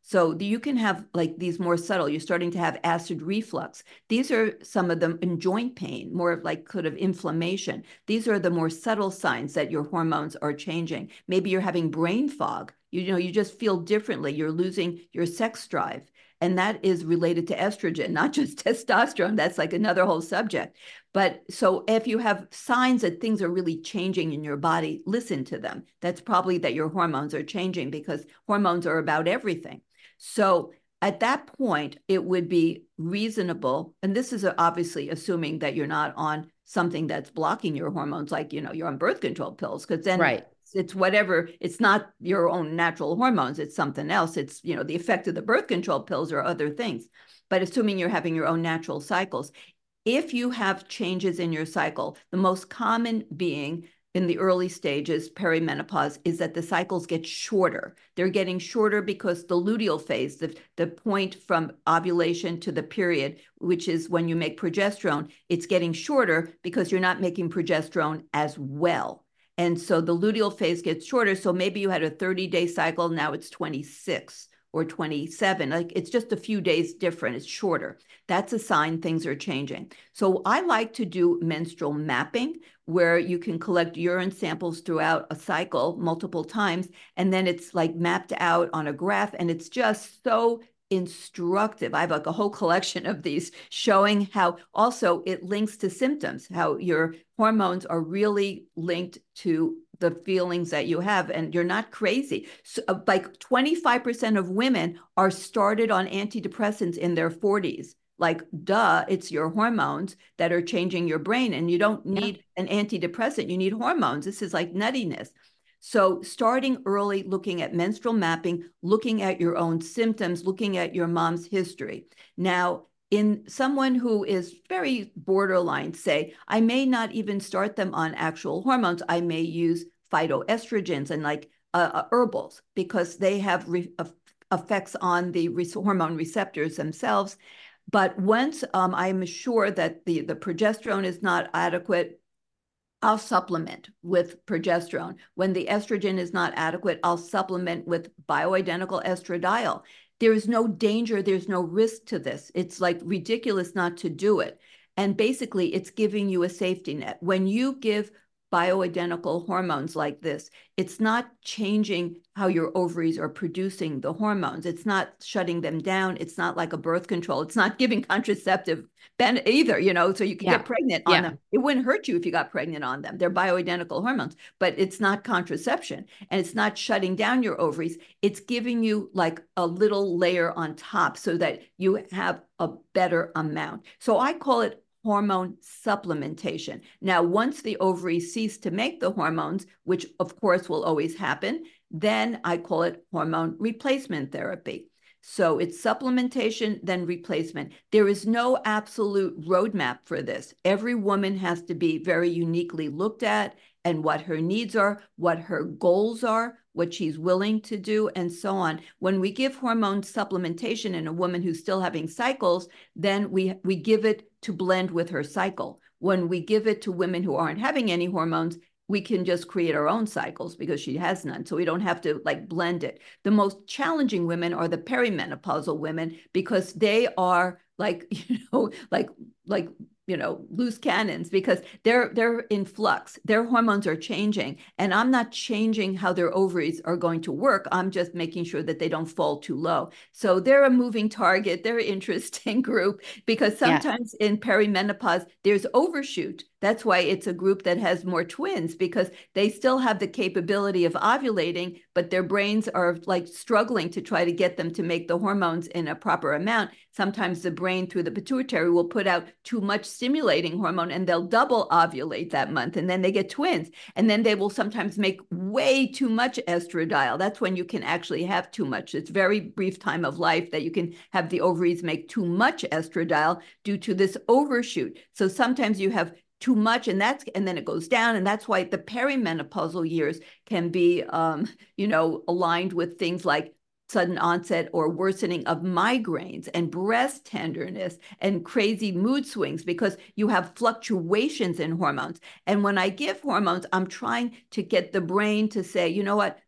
So you can have like these more subtle, you're starting to have acid reflux. These are some of them in joint pain, more of like sort of inflammation. These are the more subtle signs that your hormones are changing. Maybe you're having brain fog. You, you know, you just feel differently. You're losing your sex drive. And that is related to estrogen, not just testosterone. That's like another whole subject. But so if you have signs that things are really changing in your body, listen to them. That's probably that your hormones are changing, because hormones are about everything. So at that point, it would be reasonable, and this is obviously assuming that you're not on something that's blocking your hormones, like, you know, you're on birth control pills, because then Right. it's whatever, it's not your own natural hormones, it's something else. It's, you know, the effect of the birth control pills or other things. But assuming you're having your own natural cycles, if you have changes in your cycle, the most common being in the early stages, perimenopause, is that the cycles get shorter. They're getting shorter because the luteal phase, the, the point from ovulation to the period, which is when you make progesterone, it's getting shorter because you're not making progesterone as well. And so the luteal phase gets shorter. So maybe you had a thirty day cycle, now it's twenty-six or twenty-seven. Like, it's just a few days different, it's shorter. That's a sign things are changing. So I like to do menstrual mapping, where you can collect urine samples throughout a cycle multiple times, and then it's like mapped out on a graph, and it's just so instructive. I have like a whole collection of these showing how also it links to symptoms, how your hormones are really linked to the feelings that you have, and you're not crazy. So, uh, like twenty-five percent of women are started on antidepressants in their forties. Like, duh, it's your hormones that are changing your brain, and you don't Yeah. need an antidepressant. You need hormones. This is like nuttiness. So starting early, looking at menstrual mapping, looking at your own symptoms, looking at your mom's history. Now, in someone who is very borderline, say, I may not even start them on actual hormones. I may use phytoestrogens and like uh, uh, herbals, because they have re- effects on the re- hormone receptors themselves. But once um, I'm sure that the, the progesterone is not adequate, I'll supplement with progesterone. When the estrogen is not adequate, I'll supplement with bioidentical estradiol. There is no danger, there's no risk to this. It's like ridiculous not to do it. And basically, it's giving you a safety net. When you give bioidentical hormones like this, it's not changing how your ovaries are producing the hormones. It's not shutting them down. It's not like a birth control. It's not giving contraceptive ben- either, you know, so you could Yeah. get pregnant on Yeah. them. It wouldn't hurt you if you got pregnant on them. They're bioidentical hormones, but it's not contraception, and it's not shutting down your ovaries. It's giving you like a little layer on top so that you have a better amount. So I call it hormone supplementation. Now, once the ovaries cease to make the hormones, which of course will always happen, then I call it hormone replacement therapy. So it's supplementation, then replacement. There is no absolute roadmap for this. Every woman has to be very uniquely looked at, and what her needs are, what her goals are, what she's willing to do, and so on. When we give hormone supplementation in a woman who's still having cycles, then we, we give it to blend with her cycle. When we give it to women who aren't having any hormones, we can just create our own cycles because she has none. So we don't have to like blend it. The most challenging women are the perimenopausal women, because they are like, you know, like, like, you know, loose cannons, because they're they're in flux. Their hormones are changing, and I'm not changing how their ovaries are going to work. I'm just making sure that they don't fall too low. So they're a moving target. They're an interesting group, because Yeah. sometimes in perimenopause there's overshoot. That's why it's a group that has more twins, because they still have the capability of ovulating, but their brains are like struggling to try to get them to make the hormones in a proper amount. Sometimes the brain through the pituitary will put out too much stimulating hormone, and they'll double ovulate that month, and then they get twins. And then they will sometimes make way too much estradiol. That's when you can actually have too much. It's very brief time of life that you can have the ovaries make too much estradiol due to this overshoot. So sometimes you have too much, and that's and then it goes down, and that's why the perimenopausal years can be um, you know, aligned with things like sudden onset or worsening of migraines and breast tenderness and crazy mood swings, because you have fluctuations in hormones. And when I give hormones, I'm trying to get the brain to say, you know what,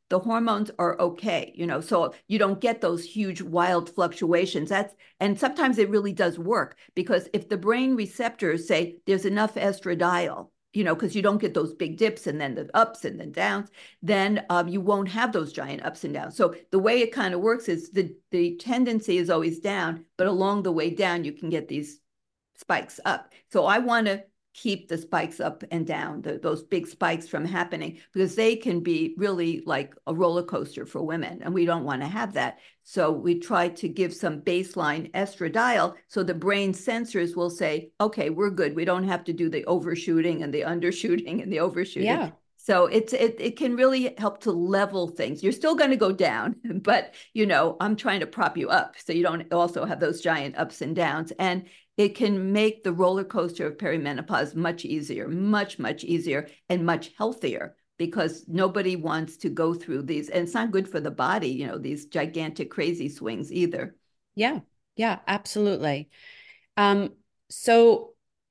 the hormones are okay, you know, so you don't get those huge wild fluctuations. That's, and sometimes it really does work, because if the brain receptors say there's enough estradiol, you know, because you don't get those big dips and then the ups and then downs, then um, you won't have those giant ups and downs. So the way it kind of works is the, the tendency is always down, but along the way down, you can get these spikes up. So I want to keep the spikes up and down, the, those big spikes from happening, because they can be really like a roller coaster for women, and we don't want to have that. So we try to give some baseline estradiol, so the brain sensors will say, okay, we're good. We don't have to do the overshooting and the undershooting and the overshooting. Yeah. So it's it it can really help to level things. You're still going to go down, but you know, I'm trying to prop you up so you don't also have those giant ups and downs. And it can make the roller coaster of perimenopause much easier, much, much easier, and much healthier, because nobody wants to go through these. And it's not good for the body, you know, these gigantic crazy swings either. Yeah. Yeah, absolutely. Um, so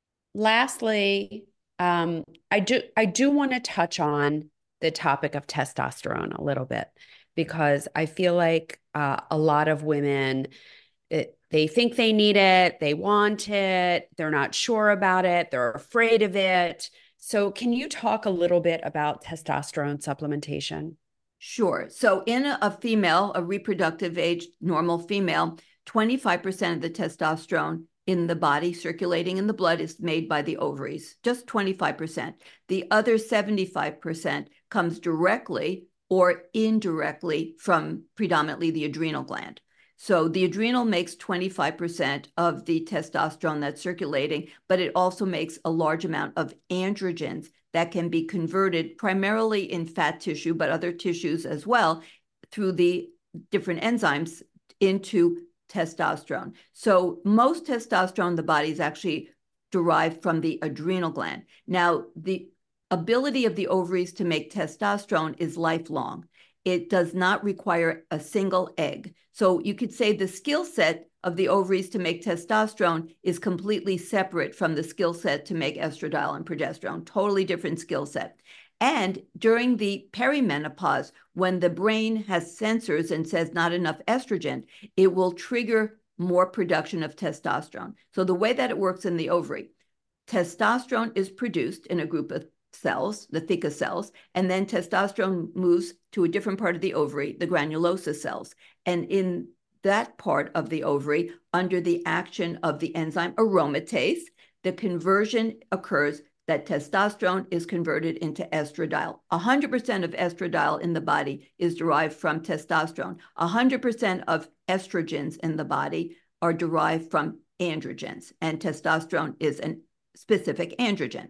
lastly, um, I do I do want to touch on the topic of testosterone a little bit, because I feel like uh, a lot of women, it, they think they need it, they want it, they're not sure about it, they're afraid of it. So, can you talk a little bit about testosterone supplementation? Sure. So in a, a female, a reproductive age normal female, twenty-five percent of the testosterone in the body circulating in the blood is made by the ovaries, just twenty-five percent. The other seventy-five percent comes directly or indirectly from predominantly the adrenal gland. So the adrenal makes twenty-five percent of the testosterone that's circulating, but it also makes a large amount of androgens that can be converted primarily in fat tissue, but other tissues as well, through the different enzymes into testosterone. So most testosterone in the body is actually derived from the adrenal gland. Now, the ability of the ovaries to make testosterone is lifelong. It does not require a single egg. So you could say the skill set of the ovaries to make testosterone is completely separate from the skill set to make estradiol and progesterone, totally different skill set. And during the perimenopause, when the brain has sensors and says not enough estrogen, it will trigger more production of testosterone. So the way that it works in the ovary, testosterone is produced in a group of cells, the theca cells, and then testosterone moves to a different part of the ovary, the granulosa cells. And in that part of the ovary, under the action of the enzyme aromatase, the conversion occurs that testosterone is converted into estradiol. one hundred percent of estradiol in the body is derived from testosterone. one hundred percent of estrogens in the body are derived from androgens, and testosterone is a specific androgen.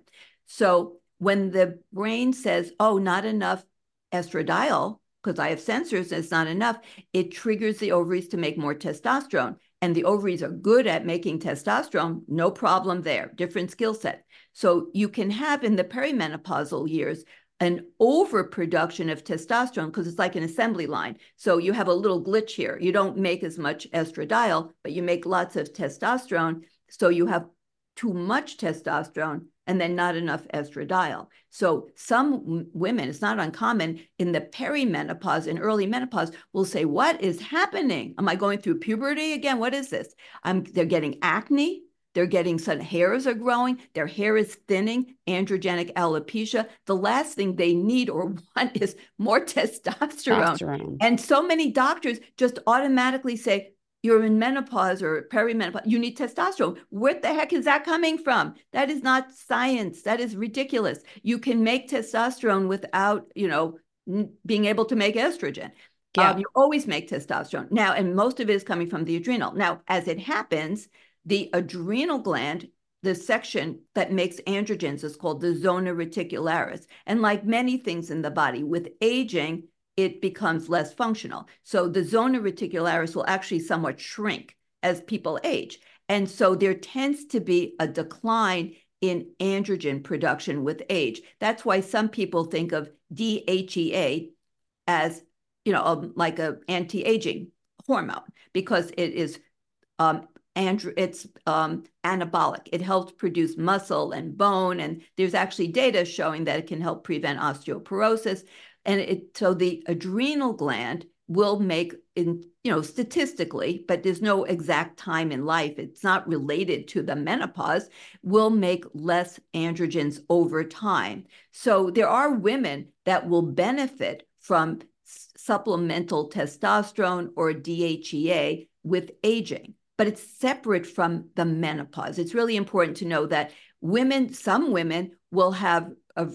So when the brain says, oh, not enough estradiol, because I have sensors and it's not enough, it triggers the ovaries to make more testosterone. And the ovaries are good at making testosterone, no problem there, different skill set. So you can have in the perimenopausal years an overproduction of testosterone, because it's like an assembly line. So you have a little glitch here. You don't make as much estradiol, but you make lots of testosterone. So you have too much testosterone and then not enough estradiol. So some women, it's not uncommon, in the perimenopause and early menopause will say, what is happening? Am I going through puberty again? What is this? I'm, they're getting acne. They're getting sudden hairs are growing. Their hair is thinning, androgenic alopecia. The last thing they need or want is more testosterone. Testosterone. And so many doctors just automatically say, you're in menopause or perimenopause, you need testosterone. Where the heck is that coming from? That is not science. That is ridiculous. You can make testosterone without, you know, being able to make estrogen. Yeah. Um, you always make testosterone. Now, and most of it is coming from the adrenal. Now, as it happens, the adrenal gland, the section that makes androgens, is called the zona reticularis. And like many things in the body, with aging, it becomes less functional. So the zona reticularis will actually somewhat shrink as people age. And so there tends to be a decline in androgen production with age. That's why some people think of D H E A as, you know, um, like a anti-aging hormone, because it is um, and it's um, anabolic. It helps produce muscle and bone. And there's actually data showing that it can help prevent osteoporosis. And it so the adrenal gland will make, in you know statistically, but there's no exact time in life, it's not related to the menopause, will make less androgens over time. So there are women that will benefit from supplemental testosterone or D H E A with aging, but it's separate from the menopause. It's really important to know that women, some women will have a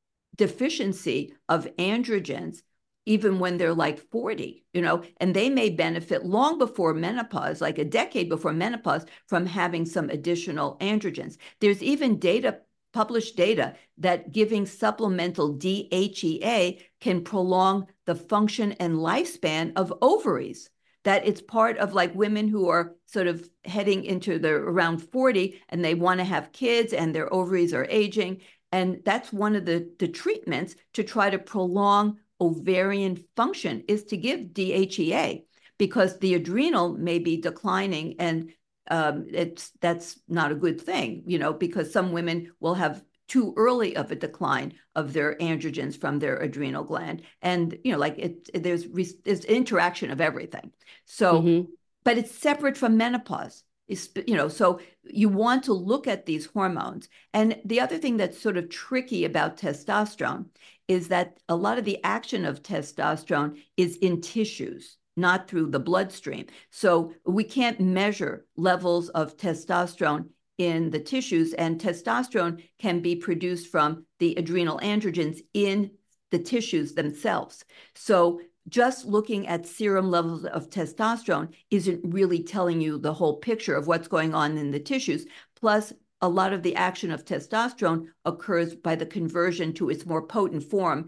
deficiency of androgens even when they're like forty, you know, and they may benefit long before menopause, like a decade before menopause, from having some additional androgens. There's even data, published data, that giving supplemental D H E A can prolong the function and lifespan of ovaries. That it's part of like women who are sort of heading into their around forty and they want to have kids and their ovaries are aging. And that's one of the, the treatments to try to prolong ovarian function, is to give D H E A, because the adrenal may be declining, and um, it's that's not a good thing, you know, because some women will have too early of a decline of their androgens from their adrenal gland. And, you know, like it, it there's, there's interaction of everything. So, Mm-hmm. but it's separate from menopause. Is, you know, so you want to look at these hormones. And the other thing that's sort of tricky about testosterone is that a lot of the action of testosterone is in tissues, not through the bloodstream. So we can't measure levels of testosterone in the tissues, and testosterone can be produced from the adrenal androgens in the tissues themselves. So just looking at serum levels of testosterone isn't really telling you the whole picture of what's going on in the tissues. Plus, a lot of the action of testosterone occurs by the conversion to its more potent form,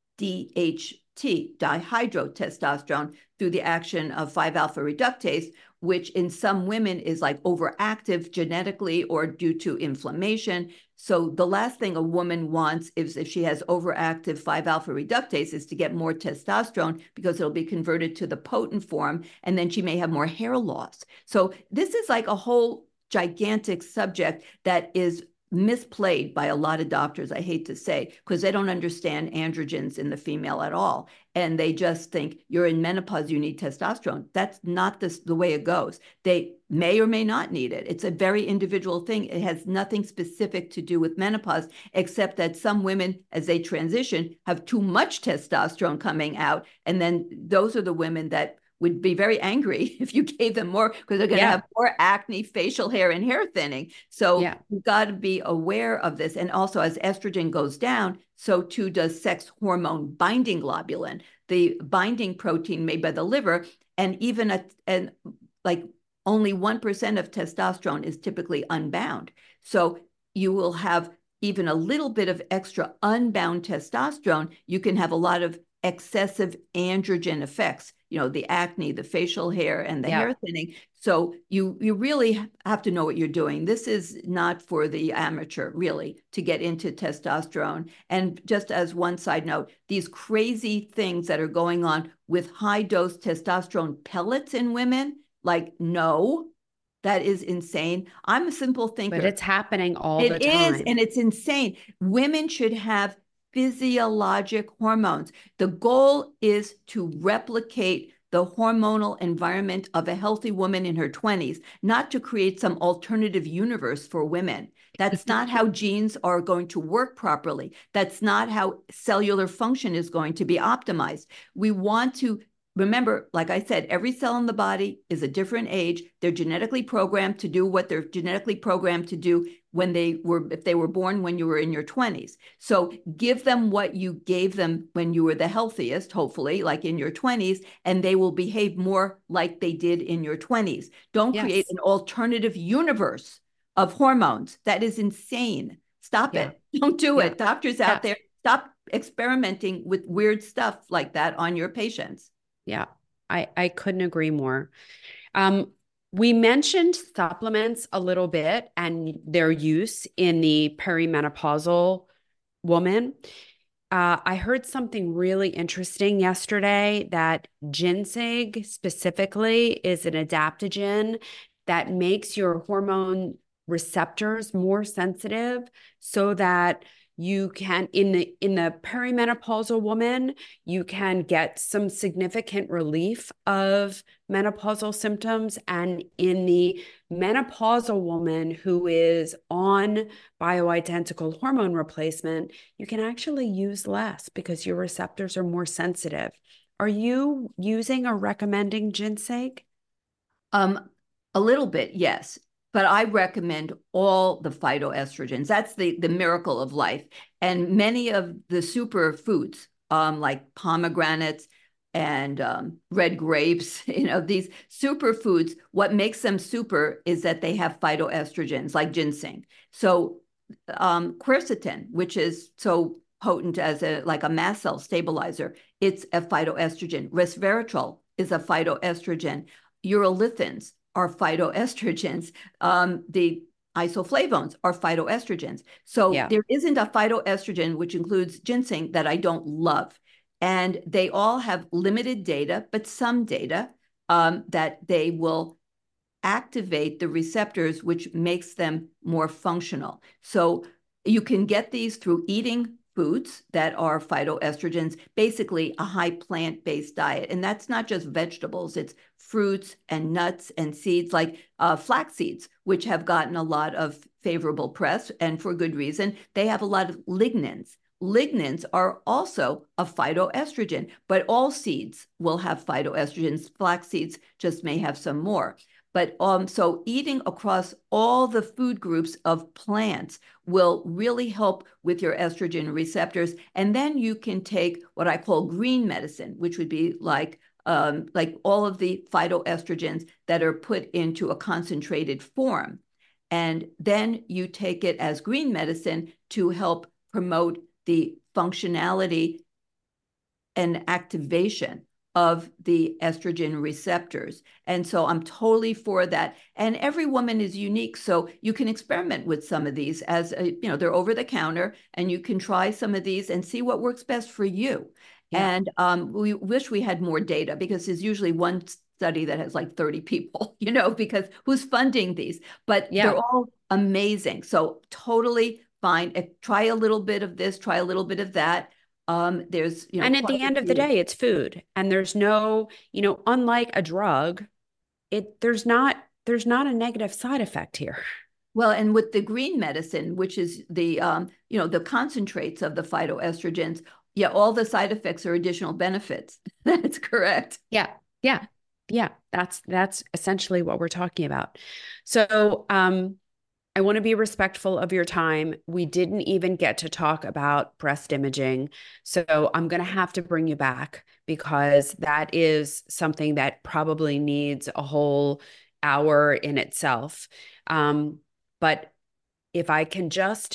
D H T, dihydrotestosterone, through the action of five alpha reductase, which in some women is like overactive genetically or due to inflammation. So the last thing a woman wants is, if she has overactive five alpha reductase, is to get more testosterone, because it'll be converted to the potent form, and then she may have more hair loss. So this is like a whole gigantic subject that is misplayed by a lot of doctors, I hate to say, because they don't understand androgens in the female at all. And they just think you're in menopause, you need testosterone. That's not this, the way it goes. They may or may not need it. It's a very individual thing. It has nothing specific to do with menopause, except that some women, as they transition, have too much testosterone coming out. And then those are the women that would be very angry if you gave them more, because they're going to Yeah. have more acne, facial hair, and hair thinning. So Yeah. you've got to be aware of this. And also, as estrogen goes down, so too does sex hormone binding globulin, the binding protein made by the liver. And even at, and like only one percent of testosterone is typically unbound. So you will have even a little bit of extra unbound testosterone. You can have a lot of excessive androgen effects, you know, the acne, the facial hair, and the Yeah. hair thinning. So you you really have to know what you're doing. This is not for the amateur, really, to get into testosterone. And just as one side note, these crazy things that are going on with high dose testosterone pellets in women, like, no, that is insane. I'm a simple But thinker. it's happening all the It is, time. and it's insane. Women should have physiologic hormones. The goal is to replicate the hormonal environment of a healthy woman in her twenties, not to create some alternative universe for women. That's not how genes are going to work properly. That's not how cellular function is going to be optimized. We want to remember, like I said, every cell in the body is a different age. They're genetically programmed to do what they're genetically programmed to do when they were, if they were born when you were in your twenties. So give them what you gave them when you were the healthiest, hopefully, like in your twenties, and they will behave more like they did in your twenties. Don't create Yes. an alternative universe of hormones. That is insane. Stop Yeah. it. Don't do Yeah. it. Doctors Yeah. out there, stop experimenting with weird stuff like that on your patients. Yeah. I, I couldn't agree more. Um, we mentioned supplements a little bit and their use in the perimenopausal woman. Uh, I heard something really interesting yesterday, that ginseng specifically is an adaptogen that makes your hormone receptors more sensitive, so that You can in the in the perimenopausal woman, you can get some significant relief of menopausal symptoms. And in the menopausal woman who is on bioidentical hormone replacement, you can actually use less because your receptors are more sensitive. Are you using or recommending ginseng? Um, a little bit, yes. But I recommend all the phytoestrogens. That's the, the miracle of life. And many of the superfoods, um, like pomegranates and um, red grapes, you know, these superfoods, what makes them super is that they have phytoestrogens like ginseng. So um, quercetin, which is so potent as a like a mast cell stabilizer, it's a phytoestrogen. Resveratrol is a phytoestrogen. Urolithins are phytoestrogens. Um, the isoflavones are phytoestrogens. So Yeah. there isn't a phytoestrogen, which includes ginseng, that I don't love. And they all have limited data, but some data um, that they will activate the receptors, which makes them more functional. So you can get these through eating foods that are phytoestrogens, basically a high plant-based diet. And that's not just vegetables, it's fruits and nuts and seeds like uh, flax seeds, which have gotten a lot of favorable press, and for good reason. They have a lot of lignans. Lignans are also a phytoestrogen, but all seeds will have phytoestrogens. Flax seeds just may have some more. But um, so eating across all the food groups of plants will really help with your estrogen receptors. And then you can take what I call green medicine, which would be like um, like all of the phytoestrogens that are put into a concentrated form. And then you take it as green medicine to help promote the functionality and activation of the estrogen receptors. And so I'm totally for that. And every woman is unique. So you can experiment with some of these as, a, you know, they're over the counter, and you can try some of these and see what works best for you. Yeah. And um, we wish we had more data, because there's usually one study that has like thirty people, you know, because who's funding these? But they're Yeah. all amazing. So totally fine. Try a little bit of this, try a little bit of that. Um, there's, you know, And at quite the a end of the few. day, it's food. And there's no, you know, unlike a drug, it there's not there's not a negative side effect here. Well, and with the green medicine, which is the um, you know, the concentrates of the phytoestrogens, yeah, all the side effects are additional benefits. That's correct. Yeah. Yeah. Yeah. That's that's essentially what we're talking about. So, um, I want to be respectful of your time. We didn't even get to talk about breast imaging. So I'm going to have to bring you back because that is something that probably needs a whole hour in itself. Um, but if I can just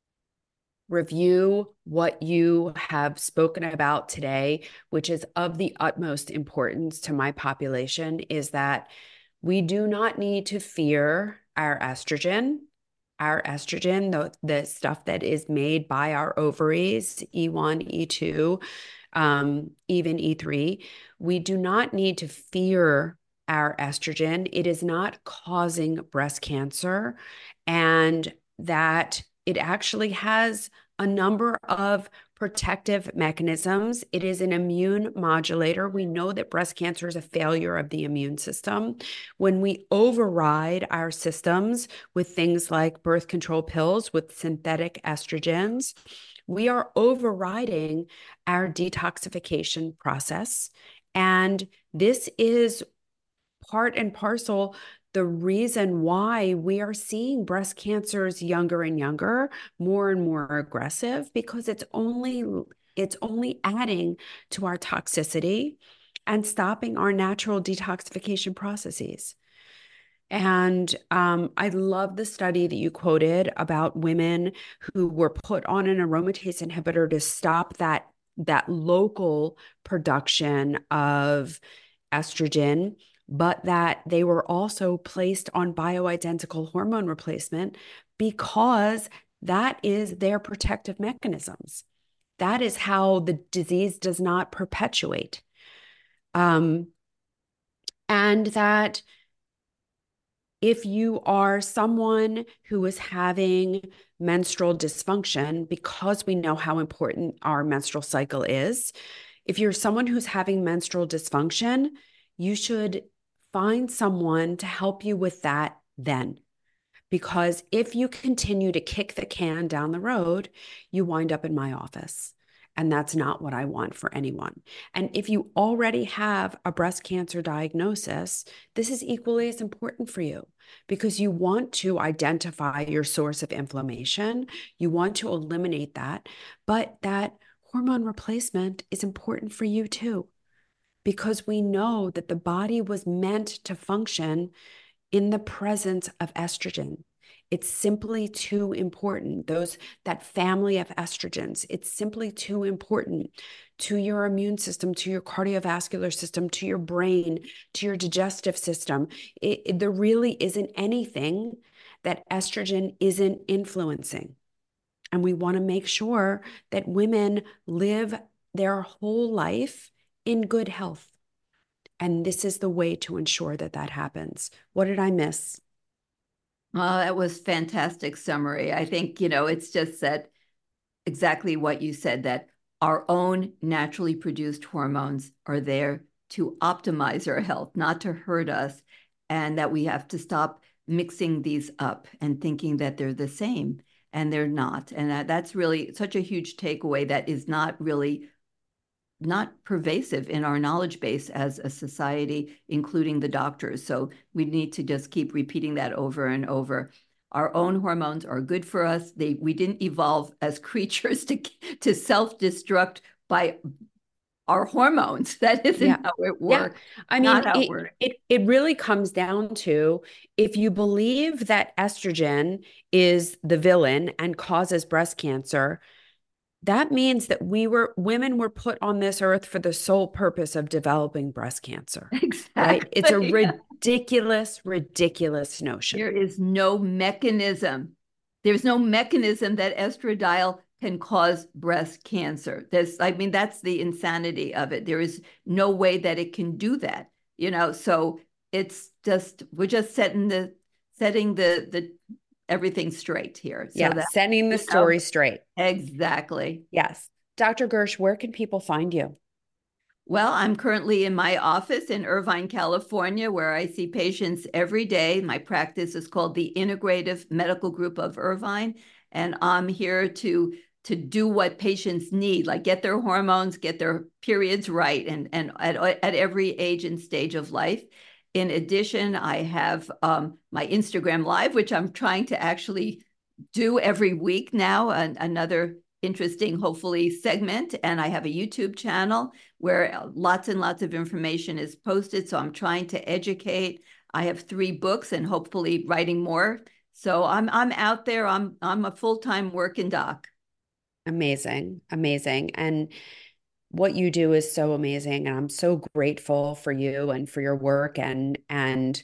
review what you have spoken about today, which is of the utmost importance to my population, is that we do not need to fear our estrogen. Our estrogen, the, the stuff that is made by our ovaries, E one, E two, um, even E three, we do not need to fear our estrogen. It is not causing breast cancer, and that it actually has a number of protective mechanisms. It is an immune modulator. We know that breast cancer is a failure of the immune system. When we override our systems with things like birth control pills with synthetic estrogens, we are overriding our detoxification process. And this is part and parcel the reason why we are seeing breast cancers younger and younger, more and more aggressive, because it's only it's only adding to our toxicity and stopping our natural detoxification processes. And um, I love the study that you quoted about women who were put on an aromatase inhibitor to stop that that local production of estrogen, but that they were also placed on bioidentical hormone replacement because that is their protective mechanisms. That is how the disease does not perpetuate. Um, and that If you are someone who is having menstrual dysfunction, because we know how important our menstrual cycle is, if you're someone who's having menstrual dysfunction, you should find someone to help you with that then. Because if you continue to kick the can down the road, you wind up in my office. And that's not what I want for anyone. And if you already have a breast cancer diagnosis, this is equally as important for you because you want to identify your source of inflammation. You want to eliminate that, but that hormone replacement is important for you too, because we know that the body was meant to function in the presence of estrogen. It's simply too important. Those, that family of estrogens, it's simply too important to your immune system, to your cardiovascular system, to your brain, to your digestive system. It, it, there really isn't anything that estrogen isn't influencing. And we want to make sure that women live their whole life in good health. And this is the way to ensure that that happens. What did I miss? Well, that was fantastic summary. I think, you know, it's just that exactly what you said, that our own naturally produced hormones are there to optimize our health, not to hurt us, and that we have to stop mixing these up and thinking that they're the same, and they're not. And that, that's really such a huge takeaway that is not really not pervasive in our knowledge base as a society, including the doctors. So we need to just keep repeating that over and over. Our own hormones are good for us. They, we didn't evolve as creatures to, to self-destruct by our hormones. That isn't Yeah. how it Yeah. works. I Not mean, how it it, works. it, it really comes down to if you believe that estrogen is the villain and causes breast cancer, that means that we were women were put on this earth for the sole purpose of developing breast cancer, right? It's a Exactly. ridiculous, ridiculous notion. There is no mechanism. There's no mechanism that estradiol can cause breast cancer. There's, I mean, that's the insanity of it. There is no way that it can do that, you know. So it's just we're just setting the setting the the everything straight here. So Yeah, that, setting the you know, story straight. exactly. Yes. doctor Gersh, where can people find you? Well, I'm currently in my office in Irvine, California, where I see patients every day. My practice is called the Integrative Medical Group of Irvine, and I'm here to to do what patients need, like get their hormones, get their periods right, and and at, at every age and stage of life. In addition, I have um, my Instagram Live, which I'm trying to actually do every week now, an, another interesting, hopefully, segment. And I have a YouTube channel where lots and lots of information is posted. So I'm trying to educate. I have three books and hopefully writing more. So I'm I'm out there. I'm I'm a full-time working doc. Amazing. Amazing. And what you do is so amazing. And I'm so grateful for you and for your work and and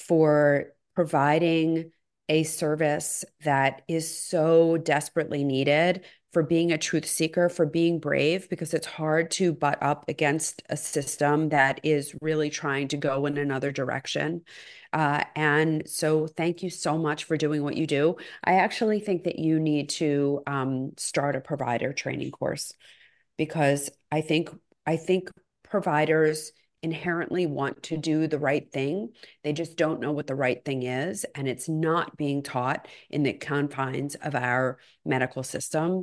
for providing a service that is so desperately needed, for being a truth seeker, for being brave, because it's hard to butt up against a system that is really trying to go in another direction. Uh, and so thank you so much for doing what you do. I actually think that you need to um, start a provider training course, because I think I think providers inherently want to do the right thing. They just don't know what the right thing is, and it's not being taught in the confines of our medical system.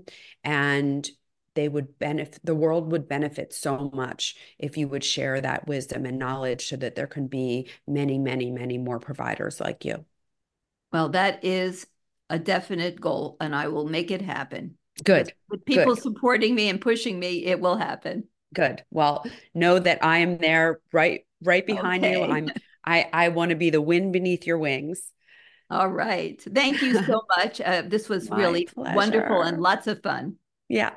And they would benefit, the world would benefit so much if you would share that wisdom and knowledge so that there can be many, many, many more providers like you. Well, that is a definite goal, and I will make it happen. With, Good, with people good. supporting me and pushing me, it will happen. Good. Well, know that I am there right right behind you. Okay. I'm I I want to be the wind beneath your wings. All right. Thank you so much. Uh, this was My really wonderful and pleasure. lots of fun. Yeah.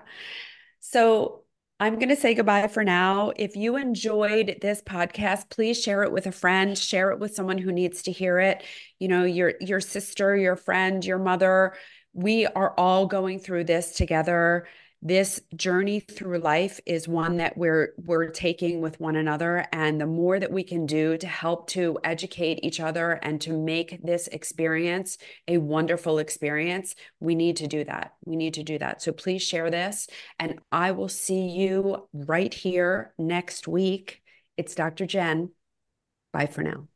So I'm going to say goodbye for now. If you enjoyed this podcast, please share it with a friend, share it with someone who needs to hear it. You know, your your sister, your friend, your mother. We are all going through this together. this journey through life is one that we're we're taking with one another, and the more that we can do to help to educate each other and to make this experience a wonderful experience, we need to do that. We need to do that. So please share this, and I will see you right here next week. It's Doctor Jen. Bye for now.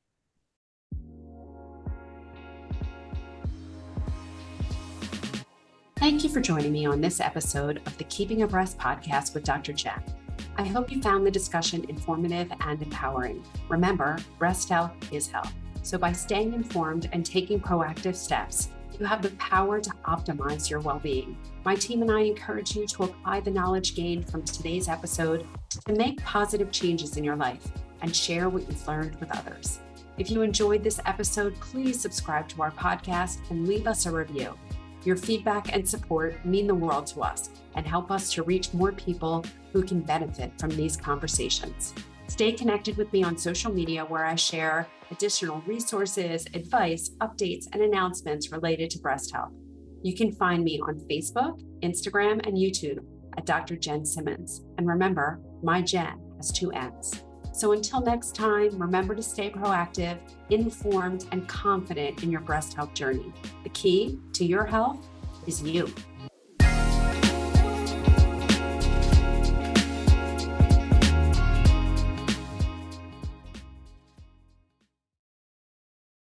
Thank you for joining me on this episode of the Keeping Abreast podcast with Doctor Jen. I hope you found the discussion informative and empowering. Remember, breast health is health. So by staying informed and taking proactive steps, you have the power to optimize your well-being. My team and I encourage you to apply the knowledge gained from today's episode to make positive changes in your life and share what you've learned with others. If you enjoyed this episode, please subscribe to our podcast and leave us a review. Your feedback and support mean the world to us and help us to reach more people who can benefit from these conversations. Stay connected with me on social media, where I share additional resources, advice, updates, and announcements related to breast health. You can find me on Facebook, Instagram, and YouTube at Doctor Jen Simmons. And remember, my Jen has two N's. So until next time, remember to stay proactive, informed, and confident in your breast health journey. The key to your health is you.